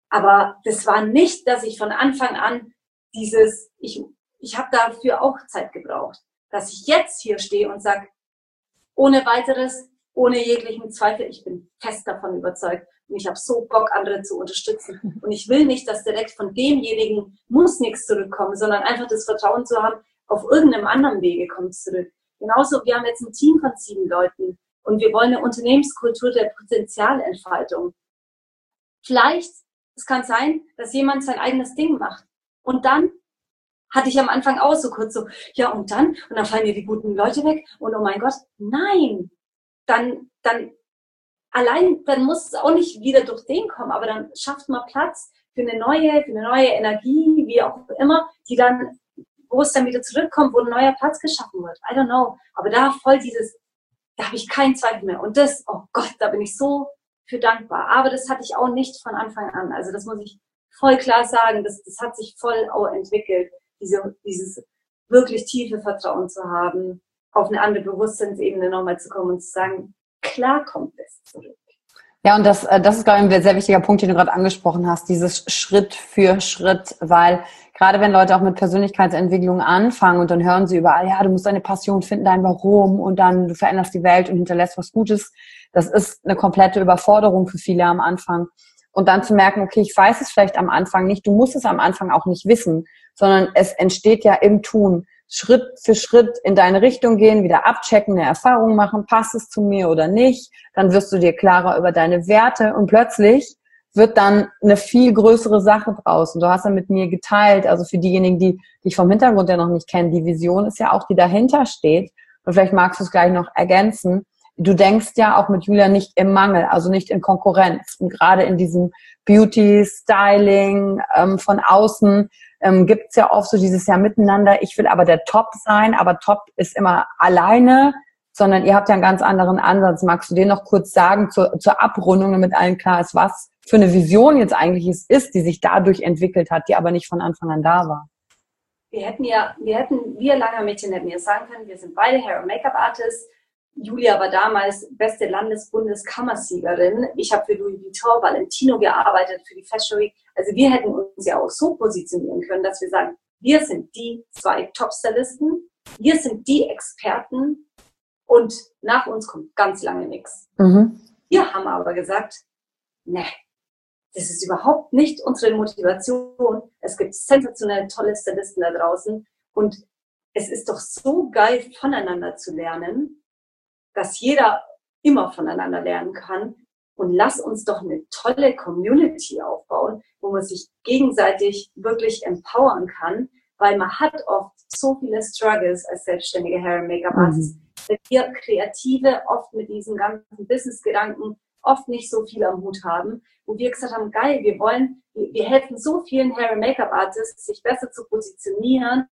[SPEAKER 2] Aber das war nicht, dass ich von Anfang an dieses, ich, ich habe dafür auch Zeit gebraucht, dass ich jetzt hier stehe und sage, ohne weiteres, ohne jeglichen Zweifel, ich bin fest davon überzeugt und ich habe so Bock, andere zu unterstützen. Und ich will nicht, dass direkt von demjenigen muss nichts zurückkommen, sondern einfach das Vertrauen zu haben, auf irgendeinem anderen Wege kommt es zurück. Genauso, wir haben jetzt ein Team von sieben Leuten und wir wollen eine Unternehmenskultur der Potenzialentfaltung. Vielleicht, es kann sein, dass jemand sein eigenes Ding macht und dann hatte ich am Anfang auch so kurz so, ja und dann? Und dann fallen dir die guten Leute weg und oh mein Gott, nein, dann, dann, allein, dann muss es auch nicht wieder durch den kommen, aber dann schafft man Platz für eine neue, für eine neue Energie, wie auch immer, die dann, wo es dann wieder zurückkommt, wo ein neuer Platz geschaffen wird. I don't know. Aber da voll dieses, da habe ich keinen Zweifel mehr. Und das, oh Gott, da bin ich so für dankbar. Aber das hatte ich auch nicht von Anfang an. Also das muss ich voll klar sagen. Das, das hat sich voll auch entwickelt. Diese, dieses wirklich tiefe Vertrauen zu haben, auf eine andere Bewusstseinsebene nochmal zu kommen und zu sagen, klar kommt es zurück.
[SPEAKER 3] Ja, und das, das ist, glaube ich, ein sehr wichtiger Punkt, den du gerade angesprochen hast, dieses Schritt für Schritt, weil gerade wenn Leute auch mit Persönlichkeitsentwicklung anfangen und dann hören sie überall, ja, du musst deine Passion finden, dein Warum und dann du veränderst die Welt und hinterlässt was Gutes, das ist eine komplette Überforderung für viele am Anfang. Und dann zu merken, okay, ich weiß es vielleicht am Anfang nicht, du musst es am Anfang auch nicht wissen, sondern es entsteht ja im Tun. Schritt für Schritt in deine Richtung gehen, wieder abchecken, eine Erfahrung machen, passt es zu mir oder nicht, dann wirst du dir klarer über deine Werte und plötzlich wird dann eine viel größere Sache draus. Und du hast ja mit mir geteilt, also für diejenigen, die dich vom Hintergrund ja noch nicht kennen, die Vision ist ja auch, die dahinter steht. Und vielleicht magst du es gleich noch ergänzen. Du denkst ja auch mit Julia nicht im Mangel, also nicht in Konkurrenz. Und gerade in diesem Beauty, Styling, ähm, von außen ähm, gibt es ja oft so dieses Jahr miteinander. Ich will aber der Top sein, aber Top ist immer alleine, sondern ihr habt ja einen ganz anderen Ansatz. Magst du den noch kurz sagen zur, zur Abrundung, damit allen klar ist, was für eine Vision jetzt eigentlich es ist, die sich dadurch entwickelt hat, die aber nicht von Anfang an da war?
[SPEAKER 2] Wir hätten ja, wir hätten, wir Langer Mädchen hätten ja sagen können, wir sind beide Hair- und Make-up-Artists. Julia war damals beste Landesbundeskammersiegerin. Ich habe für Louis Vuitton, Valentino gearbeitet, für die Fashion Week. Also wir hätten uns ja auch so positionieren können, dass wir sagen, wir sind die zwei Top-Stylisten, wir sind die Experten und nach uns kommt ganz lange nichts. Mhm. Wir haben aber gesagt, ne, das ist überhaupt nicht unsere Motivation. Es gibt sensationell tolle Stylisten da draußen und es ist doch so geil, voneinander zu lernen, dass jeder immer voneinander lernen kann. Und lass uns doch eine tolle Community aufbauen, wo man sich gegenseitig wirklich empowern kann, weil man hat oft so viele Struggles als selbstständige Hair- und Make-up-Artist. Mhm. Wir Kreative oft mit diesen ganzen Business-Gedanken oft nicht so viel am Hut haben, wo wir gesagt haben, geil, wir wollen, wir, wir helfen so vielen Hair- und Make-up-Artists, sich besser zu positionieren,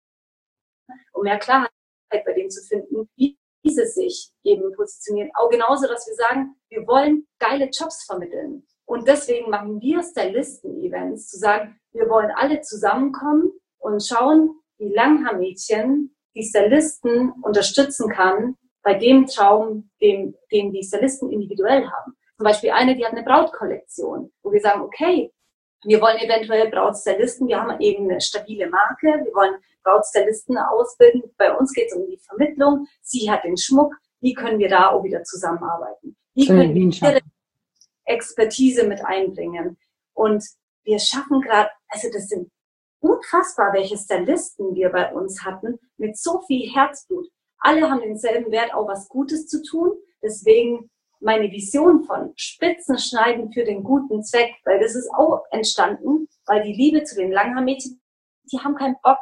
[SPEAKER 2] um mehr Klarheit bei dem zu finden, wie diese sich eben positionieren. Auch genauso, dass wir sagen, wir wollen geile Jobs vermitteln. Und deswegen machen wir Stylisten-Events, zu sagen, wir wollen alle zusammenkommen und schauen, wie Langhaar-Mädchen die Stylisten unterstützen kann bei dem Traum, den, den die Stylisten individuell haben. Zum Beispiel eine, die hat eine Brautkollektion, wo wir sagen, okay, wir wollen eventuell Brautstylisten, wir haben eben eine stabile Marke, wir wollen Brautstylisten ausbilden. Bei uns geht es um die Vermittlung. Sie hat den Schmuck. Wie können wir da auch wieder zusammenarbeiten? Wie können wir ihre Expertise mit einbringen? Und wir schaffen gerade, also das sind unfassbar, welche Stylisten wir bei uns hatten, mit so viel Herzblut. Alle haben denselben Wert, auch was Gutes zu tun. Deswegen meine Vision von Spitzenschneiden für den guten Zweck, weil das ist auch entstanden, weil die Liebe zu den Langhaarmädchen, die haben keinen Bock,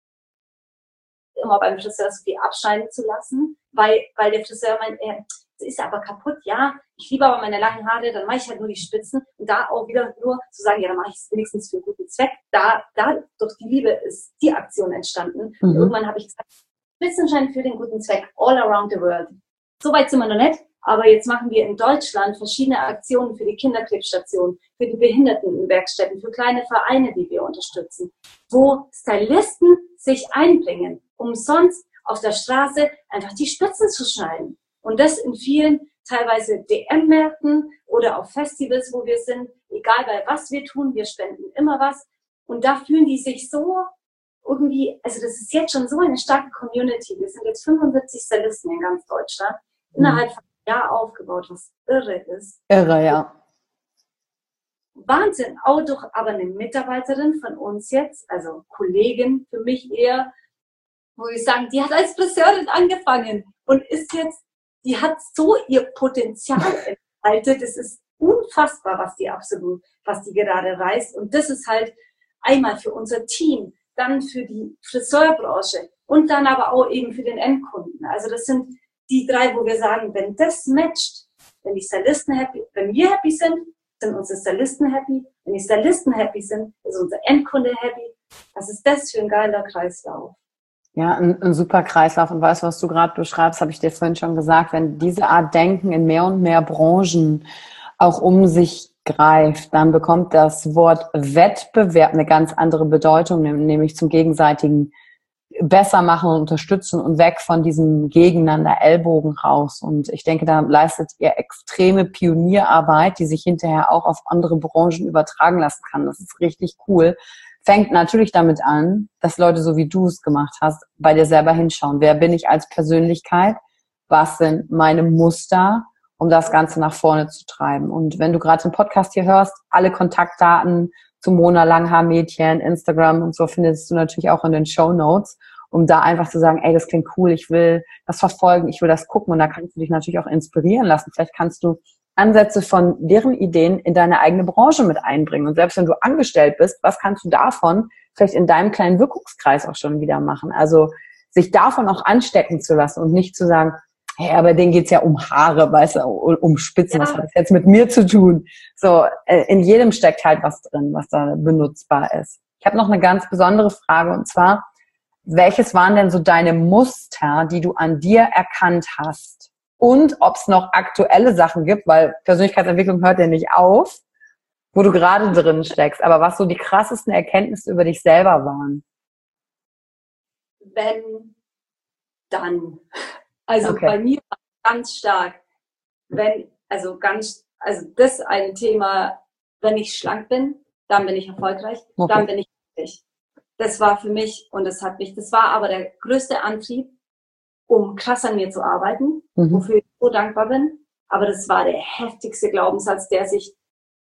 [SPEAKER 2] immer beim Friseur so viel abschneiden zu lassen, weil, weil der Friseur meint, er, das ist aber kaputt, ja, ich liebe aber meine langen Haare, dann mache ich halt nur die Spitzen und da auch wieder nur zu sagen, ja, dann mache ich es wenigstens für einen guten Zweck. Da, da durch die Liebe ist die Aktion entstanden. Mhm. Und irgendwann habe ich gesagt, Spitzenschein für den guten Zweck, all around the world. Soweit sind wir noch nicht, aber jetzt machen wir in Deutschland verschiedene Aktionen für die Kinderkrebsstationen, für die Behindertenwerkstätten, für kleine Vereine, die wir unterstützen, wo Stylisten sich einbringen, umsonst auf der Straße einfach die Spitzen zu schneiden. Und das in vielen, teilweise D M-Märkten oder auf Festivals, wo wir sind, egal bei was wir tun, wir spenden immer was. Und da fühlen die sich so irgendwie, also das ist jetzt schon so eine starke Community. Wir sind jetzt fünfundsiebzig Stylisten in ganz Deutschland, mhm. innerhalb von einem Jahr aufgebaut, was irre ist.
[SPEAKER 3] Irre, ja.
[SPEAKER 2] Wahnsinn, auch durch aber eine Mitarbeiterin von uns jetzt, also Kollegin für mich eher, wo ich sagen, die hat als Friseurin angefangen und ist jetzt, die hat so ihr Potenzial entfaltet, das ist unfassbar, was die absolut, was die gerade reißt. Und das ist halt einmal für unser Team, dann für die Friseurbranche und dann aber auch eben für den Endkunden. Also das sind die drei, wo wir sagen, wenn das matcht, wenn die Stylisten happy, wenn wir happy sind, sind unsere Stylisten happy. Wenn die Stylisten happy sind, ist unser Endkunde happy. Was ist das für ein geiler Kreislauf?
[SPEAKER 3] Ja, ein, ein super Kreislauf. Und weißt du, was du gerade beschreibst, habe ich dir vorhin schon gesagt, wenn diese Art Denken in mehr und mehr Branchen auch um sich greift, dann bekommt das Wort Wettbewerb eine ganz andere Bedeutung, nämlich zum gegenseitigen besser machen und unterstützen und weg von diesem Gegeneinander Ellbogen raus. Und ich denke, da leistet ihr extreme Pionierarbeit, die sich hinterher auch auf andere Branchen übertragen lassen kann. Das ist richtig cool. Fängt natürlich damit an, dass Leute, so wie du es gemacht hast, bei dir selber hinschauen. Wer bin ich als Persönlichkeit? Was sind meine Muster, um das Ganze nach vorne zu treiben? Und wenn du gerade den Podcast hier hörst, alle Kontaktdaten zu Mona Langhaar-Mädchen, Instagram und so findest du natürlich auch in den Shownotes, um da einfach zu sagen, ey, das klingt cool, ich will das verfolgen, ich will das gucken. Und da kannst du dich natürlich auch inspirieren lassen. Vielleicht kannst du Ansätze von deren Ideen in deine eigene Branche mit einbringen. Und selbst wenn du angestellt bist, was kannst du davon vielleicht in deinem kleinen Wirkungskreis auch schon wieder machen? Also sich davon auch anstecken zu lassen und nicht zu sagen, hey, aber denen geht's ja um Haare, weißt du, um Spitzen, ja. Was hat das jetzt mit mir zu tun? So, in jedem steckt halt was drin, was da benutzbar ist. Ich habe noch eine ganz besondere Frage, und zwar, welches waren denn so deine Muster, die du an dir erkannt hast? Und ob es noch aktuelle Sachen gibt, weil Persönlichkeitsentwicklung hört ja nicht auf, wo du gerade drin steckst, aber was so die krassesten Erkenntnisse über dich selber waren?
[SPEAKER 2] Wenn, dann. Also okay. Bei mir ganz stark, wenn, also ganz, also das ein Thema, wenn ich schlank bin, dann bin ich erfolgreich, okay. Dann bin ich glücklich. Das war für mich, und das hat mich, das war aber der größte Antrieb, um krass an mir zu arbeiten, mhm. wofür ich so dankbar bin. Aber das war der heftigste Glaubenssatz, der sich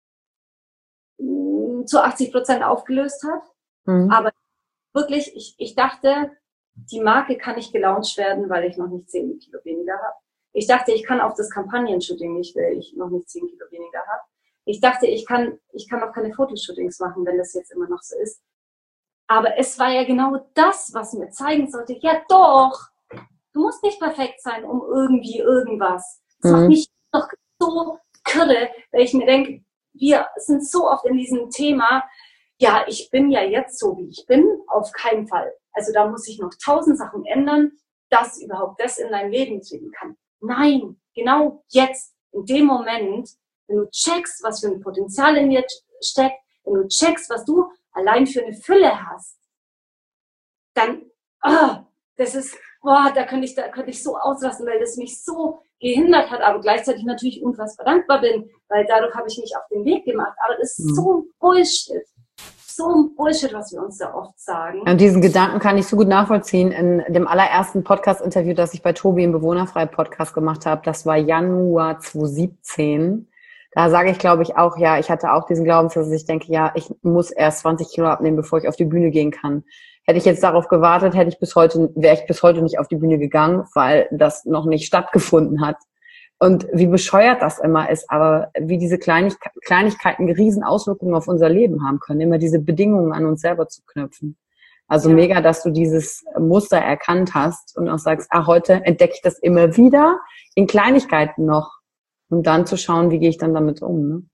[SPEAKER 2] mh, zu achtzig Prozent aufgelöst hat. Mhm. Aber wirklich, ich, ich dachte, die Marke kann nicht gelauncht werden, weil ich noch nicht zehn Kilo weniger habe. Ich dachte, ich kann auf das Kampagnen-Shooting nicht, weil ich noch nicht zehn Kilo weniger habe. Ich dachte, ich kann, ich kann auch keine Fotoshootings machen, wenn das jetzt immer noch so ist. Aber es war ja genau das, was mir zeigen sollte. Ja doch, du musst nicht perfekt sein, um irgendwie irgendwas. Das mhm. macht mich doch so kirre, weil ich mir denke, wir sind so oft in diesem Thema, ja, ich bin ja jetzt so, wie ich bin, auf keinen Fall. Also da muss ich noch tausend Sachen ändern, dass überhaupt das in dein Leben treten kann. Nein, genau jetzt, in dem Moment, wenn du checkst, was für ein Potenzial in dir steckt, wenn du checkst, was du allein für eine Fülle hast, dann, oh, das ist, boah, da könnte ich, da könnte ich so ausrasten, weil das mich so gehindert hat, aber gleichzeitig natürlich unfassbar dankbar bin, weil dadurch habe ich mich auf den Weg gemacht. Aber das ist mhm. so Bullshit. So ein Bullshit, was wir uns da oft sagen.
[SPEAKER 3] Und diesen Gedanken kann ich so gut nachvollziehen. In dem allerersten Podcast-Interview, das ich bei Tobi im Bewohnerfrei-Podcast gemacht habe, das war Januar zwanzig siebzehn. Da sage ich, glaube ich, auch, ja, ich hatte auch diesen Glaubenssatz, dass ich denke, ja, ich muss erst zwanzig Kilo abnehmen, bevor ich auf die Bühne gehen kann. Hätte ich jetzt darauf gewartet, hätte ich bis heute, wäre ich bis heute nicht auf die Bühne gegangen, weil das noch nicht stattgefunden hat. Und wie bescheuert das immer ist, aber wie diese Kleinig- Kleinigkeiten riesen Auswirkungen auf unser Leben haben können, immer diese Bedingungen an uns selber zu knüpfen. Also ja. Mega, dass du dieses Muster erkannt hast und auch sagst, ah, heute entdecke ich das immer wieder in Kleinigkeiten noch, um dann zu schauen, wie gehe ich dann damit um. Ne?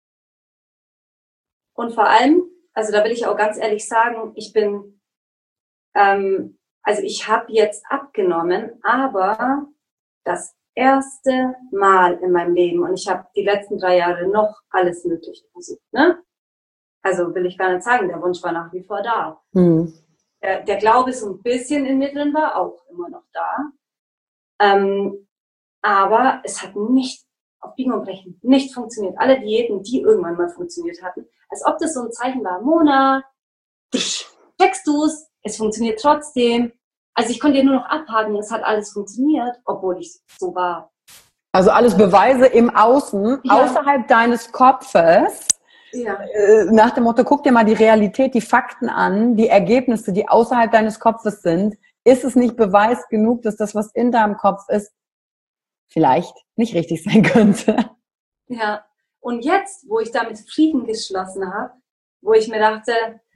[SPEAKER 2] Und vor allem, also da will ich auch ganz ehrlich sagen, ich bin, ähm, also ich habe jetzt abgenommen, aber das erste Mal in meinem Leben, und ich habe die letzten drei Jahre noch alles Mögliche versucht, ne? Also will ich gar nicht sagen, der Wunsch war nach wie vor da. Mhm. Der, der Glaube so ein bisschen in mir drin war auch immer noch da. Ähm, aber es hat nicht auf Biegen und Brechen nicht funktioniert. Alle Diäten, die irgendwann mal funktioniert hatten, als ob das so ein Zeichen war, Mona, checkst du's, es funktioniert trotzdem. Also ich konnte ja nur noch abhaken, es hat alles funktioniert, obwohl ich so war.
[SPEAKER 3] Also alles Beweise im Außen, ja. Außerhalb deines Kopfes.
[SPEAKER 2] Ja.
[SPEAKER 3] Äh, nach dem Motto, guck dir mal die Realität, die Fakten an, die Ergebnisse, die außerhalb deines Kopfes sind. Ist es nicht Beweis genug, dass das, was in deinem Kopf ist, vielleicht nicht richtig sein könnte?
[SPEAKER 2] Ja, und jetzt, wo ich damit Frieden geschlossen habe, wo ich mir dachte,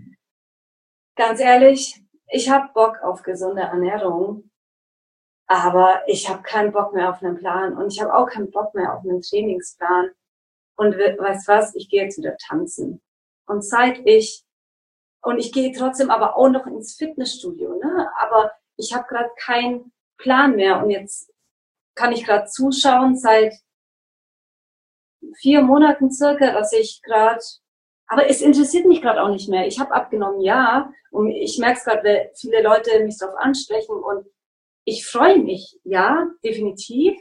[SPEAKER 2] ganz ehrlich, ich habe Bock auf gesunde Ernährung, aber ich habe keinen Bock mehr auf einen Plan und ich habe auch keinen Bock mehr auf einen Trainingsplan. Und weißt was, ich gehe jetzt wieder tanzen. Und seit ich, und ich gehe trotzdem aber auch noch ins Fitnessstudio, ne? Aber ich habe gerade keinen Plan mehr. Und jetzt kann ich gerade zuschauen seit vier Monaten circa, dass ich gerade, aber es interessiert mich gerade auch nicht mehr. Ich habe abgenommen, ja. Und ich merke es gerade, weil viele Leute mich darauf ansprechen. Und ich freue mich, ja, definitiv.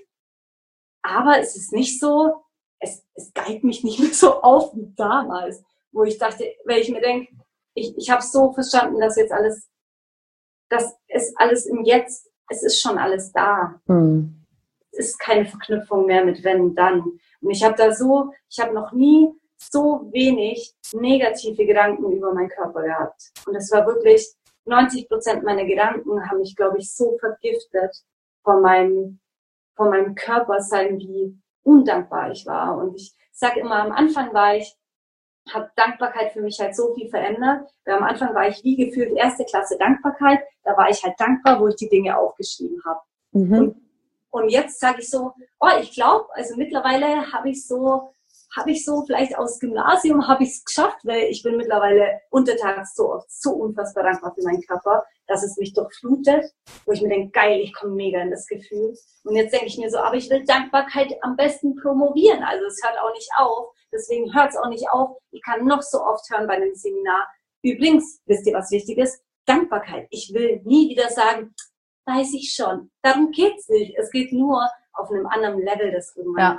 [SPEAKER 2] Aber es ist nicht so, Es, es geilt mich nicht mehr so auf wie damals, wo ich dachte, weil ich mir denke, ich, ich habe so verstanden, dass jetzt alles, dass es alles im Jetzt, es ist schon alles da.
[SPEAKER 3] Hm.
[SPEAKER 2] Es ist keine Verknüpfung mehr mit wenn, dann. Und ich habe da so, ich habe noch nie so wenig negative Gedanken über meinen Körper gehabt. Und es war wirklich, neunzig Prozent meiner Gedanken haben mich, glaube ich, so vergiftet von meinem, von meinem Körpersein, wie undankbar ich war. Und ich sage immer, am Anfang war ich, habe Dankbarkeit für mich halt so viel verändert. Weil am Anfang war ich wie gefühlt erste Klasse Dankbarkeit. Da war ich halt dankbar, wo ich die Dinge aufgeschrieben habe.
[SPEAKER 3] Mhm.
[SPEAKER 2] Und, und jetzt sage ich so, oh, ich glaube, also mittlerweile habe ich so, habe ich so vielleicht aus Gymnasium habe ich es geschafft, weil ich bin mittlerweile untertags so oft so unfassbar dankbar für meinen Körper, dass es mich durchflutet, wo ich mir denke, geil, ich komme mega in das Gefühl. Und jetzt denke ich mir so, aber ich will Dankbarkeit am besten promovieren. Also es hört auch nicht auf. Deswegen hört es auch nicht auf. Ich kann noch so oft hören bei einem Seminar. Übrigens, wisst ihr was Wichtiges? Dankbarkeit. Ich will nie wieder sagen, weiß ich schon. Darum geht's nicht. Es geht nur auf einem anderen Level, das irgendwann
[SPEAKER 3] ja.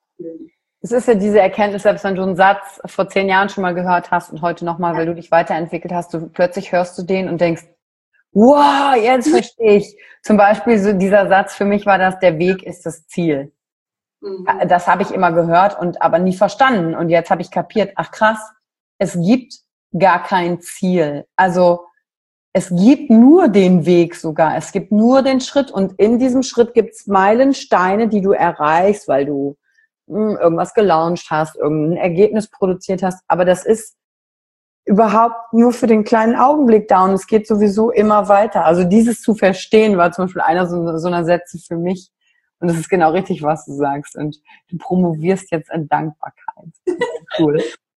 [SPEAKER 3] Es ist ja diese Erkenntnis, selbst wenn du einen Satz vor zehn Jahren schon mal gehört hast und heute nochmal, weil du dich weiterentwickelt hast, du plötzlich hörst du den und denkst, wow, jetzt verstehe ich. Zum Beispiel so dieser Satz, für mich war das, der Weg ist das Ziel. Mhm. Das habe ich immer gehört und aber nie verstanden. Und jetzt habe ich kapiert, ach krass, es gibt gar kein Ziel. Also es gibt nur den Weg sogar. Es gibt nur den Schritt und in diesem Schritt gibt es Meilensteine, die du erreichst, weil du mh, irgendwas gelauncht hast, irgendein Ergebnis produziert hast. Aber das ist überhaupt nur für den kleinen Augenblick da und es geht sowieso immer weiter. Also dieses zu verstehen war zum Beispiel einer so, so einer Sätze für mich und das ist genau richtig, was du sagst und du promovierst jetzt in Dankbarkeit. Cool.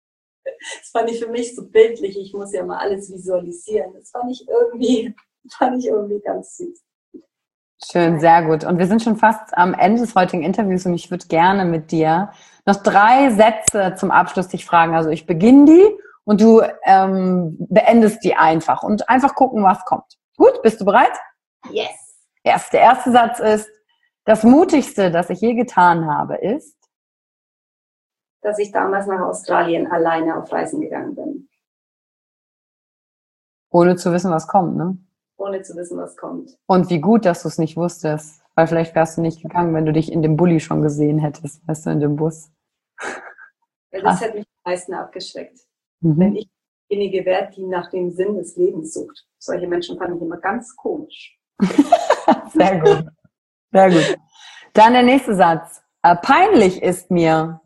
[SPEAKER 2] Das fand ich für mich so bildlich, ich muss ja mal alles visualisieren. Das fand ich irgendwie, fand ich irgendwie ganz süß.
[SPEAKER 3] Schön, sehr gut. Und wir sind schon fast am Ende des heutigen Interviews und ich würde gerne mit dir noch drei Sätze zum Abschluss dich fragen. Also ich beginne die und du ähm, beendest die einfach und einfach gucken, was kommt. Gut, bist du bereit?
[SPEAKER 2] Yes.
[SPEAKER 3] Yes. Der erste Satz ist, das Mutigste, das ich je getan habe, ist,
[SPEAKER 2] dass ich damals nach Australien alleine auf Reisen gegangen bin.
[SPEAKER 3] Ohne zu wissen, was kommt, ne?
[SPEAKER 2] Ohne zu wissen, was kommt.
[SPEAKER 3] Und wie gut, dass du es nicht wusstest. Weil vielleicht wärst du nicht gegangen, wenn du dich in dem Bulli schon gesehen hättest, weißt du, in dem Bus.
[SPEAKER 2] Ja, das hätte mich am meisten abgeschreckt.
[SPEAKER 3] Mhm.
[SPEAKER 2] Wenn ich diejenige wäre, die nach dem Sinn des Lebens sucht. Solche Menschen fand ich immer ganz komisch.
[SPEAKER 3] Sehr gut. Sehr gut. Dann der nächste Satz. Äh, peinlich ist mir.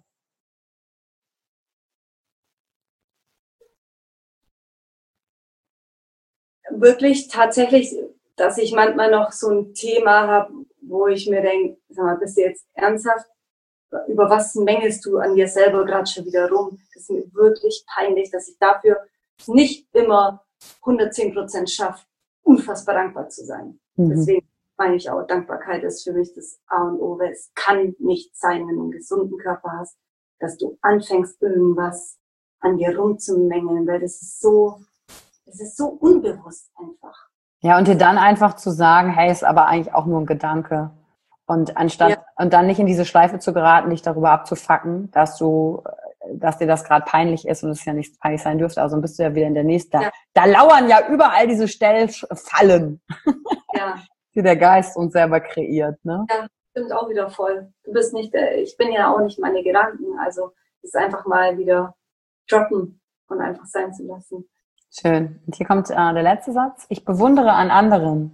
[SPEAKER 2] Wirklich tatsächlich, dass ich manchmal noch so ein Thema habe, wo ich mir denke, sag mal, bist du jetzt ernsthaft? Über was mängelst du an dir selber gerade schon wieder rum? Das ist mir wirklich peinlich, dass ich dafür nicht immer hundertzehn Prozent schaffe, unfassbar dankbar zu sein. Mhm. Deswegen meine ich auch, Dankbarkeit ist für mich das A und O, weil es kann nicht sein, wenn du einen gesunden Körper hast, dass du anfängst, irgendwas an dir rumzumängeln, weil das ist so, das ist so unbewusst einfach.
[SPEAKER 3] Ja, und dir dann einfach zu sagen, hey, ist aber eigentlich auch nur ein Gedanke. Und anstatt, ja. und dann nicht in diese Schleife zu geraten, dich darüber abzufacken, dass du, dass dir das gerade peinlich ist und es ja nicht peinlich sein dürfte. Also dann bist du ja wieder in der nächsten. Ja. Da lauern ja überall diese Stellfallen, ja. die der Geist uns selber kreiert, ne?
[SPEAKER 2] Ja, stimmt auch wieder voll. Du bist nicht, ich bin ja auch nicht meine Gedanken. Also, es ist einfach mal wieder droppen und einfach sein zu lassen.
[SPEAKER 3] Schön. Und hier kommt äh, der letzte Satz. Ich bewundere an anderen.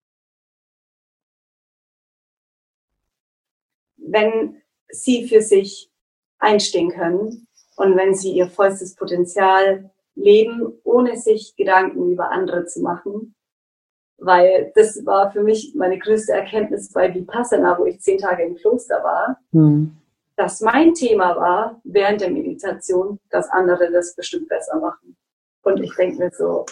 [SPEAKER 2] Wenn sie für sich einstehen können und wenn sie ihr vollstes Potenzial leben, ohne sich Gedanken über andere zu machen. Weil das war für mich meine größte Erkenntnis bei Vipassana, wo ich zehn Tage im Kloster war, hm. dass mein Thema war, während der Meditation, dass andere das bestimmt besser machen. Und ich denke mir so,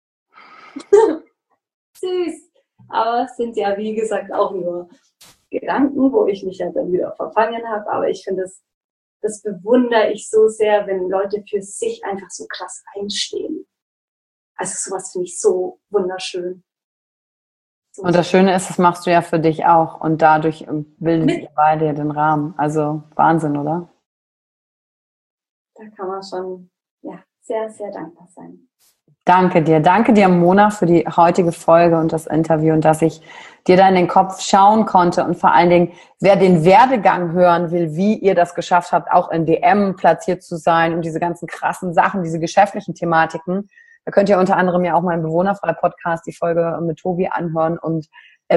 [SPEAKER 2] süß. Aber es sind ja, wie gesagt, auch nur Gedanken, wo ich mich ja dann wieder verfangen habe. Aber ich finde, das, das bewundere ich so sehr, wenn Leute für sich einfach so krass einstehen. Also sowas finde ich so wunderschön. So
[SPEAKER 3] und das Schöne ist, das machst du ja für dich auch. Und dadurch bildet ihr beide den Rahmen. Also Wahnsinn, oder?
[SPEAKER 2] Da kann man schon ja, sehr, sehr dankbar sein.
[SPEAKER 3] Danke dir. Danke dir, Mona, für die heutige Folge und das Interview und dass ich dir da in den Kopf schauen konnte und vor allen Dingen, wer den Werdegang hören will, wie ihr das geschafft habt, auch in D M platziert zu sein und diese ganzen krassen Sachen, diese geschäftlichen Thematiken, da könnt ihr unter anderem ja auch meinen Bewohnerfrei-Podcast, die Folge mit Tobi anhören und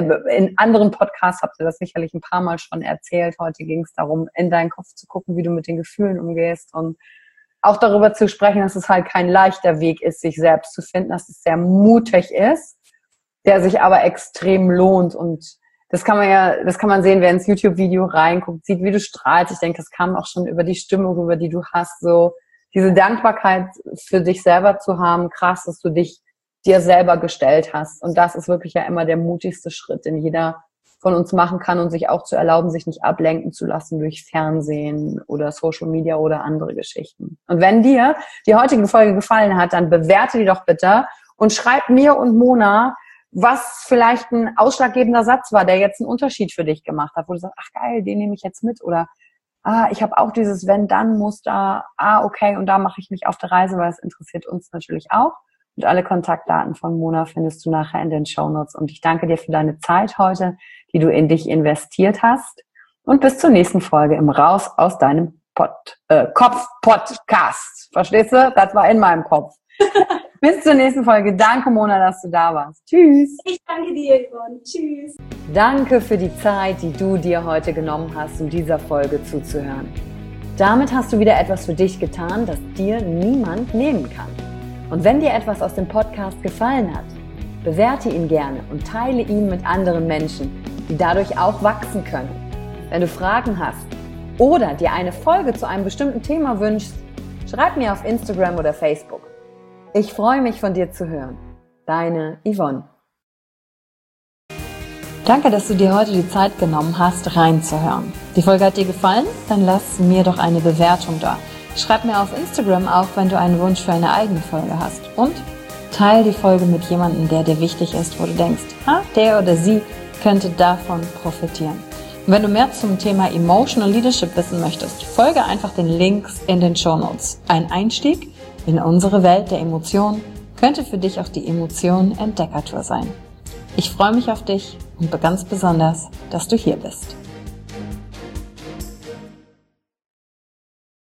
[SPEAKER 3] in anderen Podcasts habt ihr das sicherlich ein paar Mal schon erzählt. Heute ging es darum, in deinen Kopf zu gucken, wie du mit den Gefühlen umgehst und auch darüber zu sprechen, dass es halt kein leichter Weg ist, sich selbst zu finden, dass es sehr mutig ist, der sich aber extrem lohnt. Und das kann man ja, das kann man sehen, wer ins YouTube-Video reinguckt, sieht, wie du strahlst. Ich denke, das kam auch schon über die Stimmung, über die du hast, so diese Dankbarkeit für dich selber zu haben. Krass, dass du dich dir selber gestellt hast. Und das ist wirklich ja immer der mutigste Schritt, den jeder von uns machen kann und sich auch zu erlauben, sich nicht ablenken zu lassen durch Fernsehen oder Social Media oder andere Geschichten. Und wenn dir die heutige Folge gefallen hat, dann bewerte die doch bitte und schreib mir und Mona, was vielleicht ein ausschlaggebender Satz war, der jetzt einen Unterschied für dich gemacht hat, wo du sagst, ach geil, den nehme ich jetzt mit oder ah, ich habe auch dieses Wenn-Dann-Muster, ah, okay, und da mache ich mich auf der Reise, weil es interessiert uns natürlich auch. Und alle Kontaktdaten von Mona findest du nachher in den Shownotes. Und ich danke dir für deine Zeit heute, die du in dich investiert hast. Und bis zur nächsten Folge im Raus aus deinem Pod, äh, Kopf-Podcast. Verstehst du? Das war in meinem Kopf. Bis zur nächsten Folge. Danke, Mona, dass du da warst. Tschüss.
[SPEAKER 2] Ich danke dir, Yvonne. Tschüss.
[SPEAKER 3] Danke für die Zeit, die du dir heute genommen hast, um dieser Folge zuzuhören. Damit hast du wieder etwas für dich getan, das dir niemand nehmen kann. Und wenn dir etwas aus dem Podcast gefallen hat, bewerte ihn gerne und teile ihn mit anderen Menschen, die dadurch auch wachsen können. Wenn du Fragen hast oder dir eine Folge zu einem bestimmten Thema wünschst, schreib mir auf Instagram oder Facebook. Ich freue mich, von dir zu hören. Deine Yvonne. Danke, dass du dir heute die Zeit genommen hast, reinzuhören. Die Folge hat dir gefallen? Dann lass mir doch eine Bewertung da. Schreib mir auf Instagram auch, wenn du einen Wunsch für eine eigene Folge hast. Und teile die Folge mit jemandem, der dir wichtig ist, wo du denkst, ha, der oder sie könnte davon profitieren. Und wenn du mehr zum Thema Emotional Leadership wissen möchtest, folge einfach den Links in den Shownotes. Ein Einstieg in unsere Welt der Emotionen könnte für dich auch die Emotionen Entdeckertour sein. Ich freue mich auf dich und ganz besonders, dass du hier bist.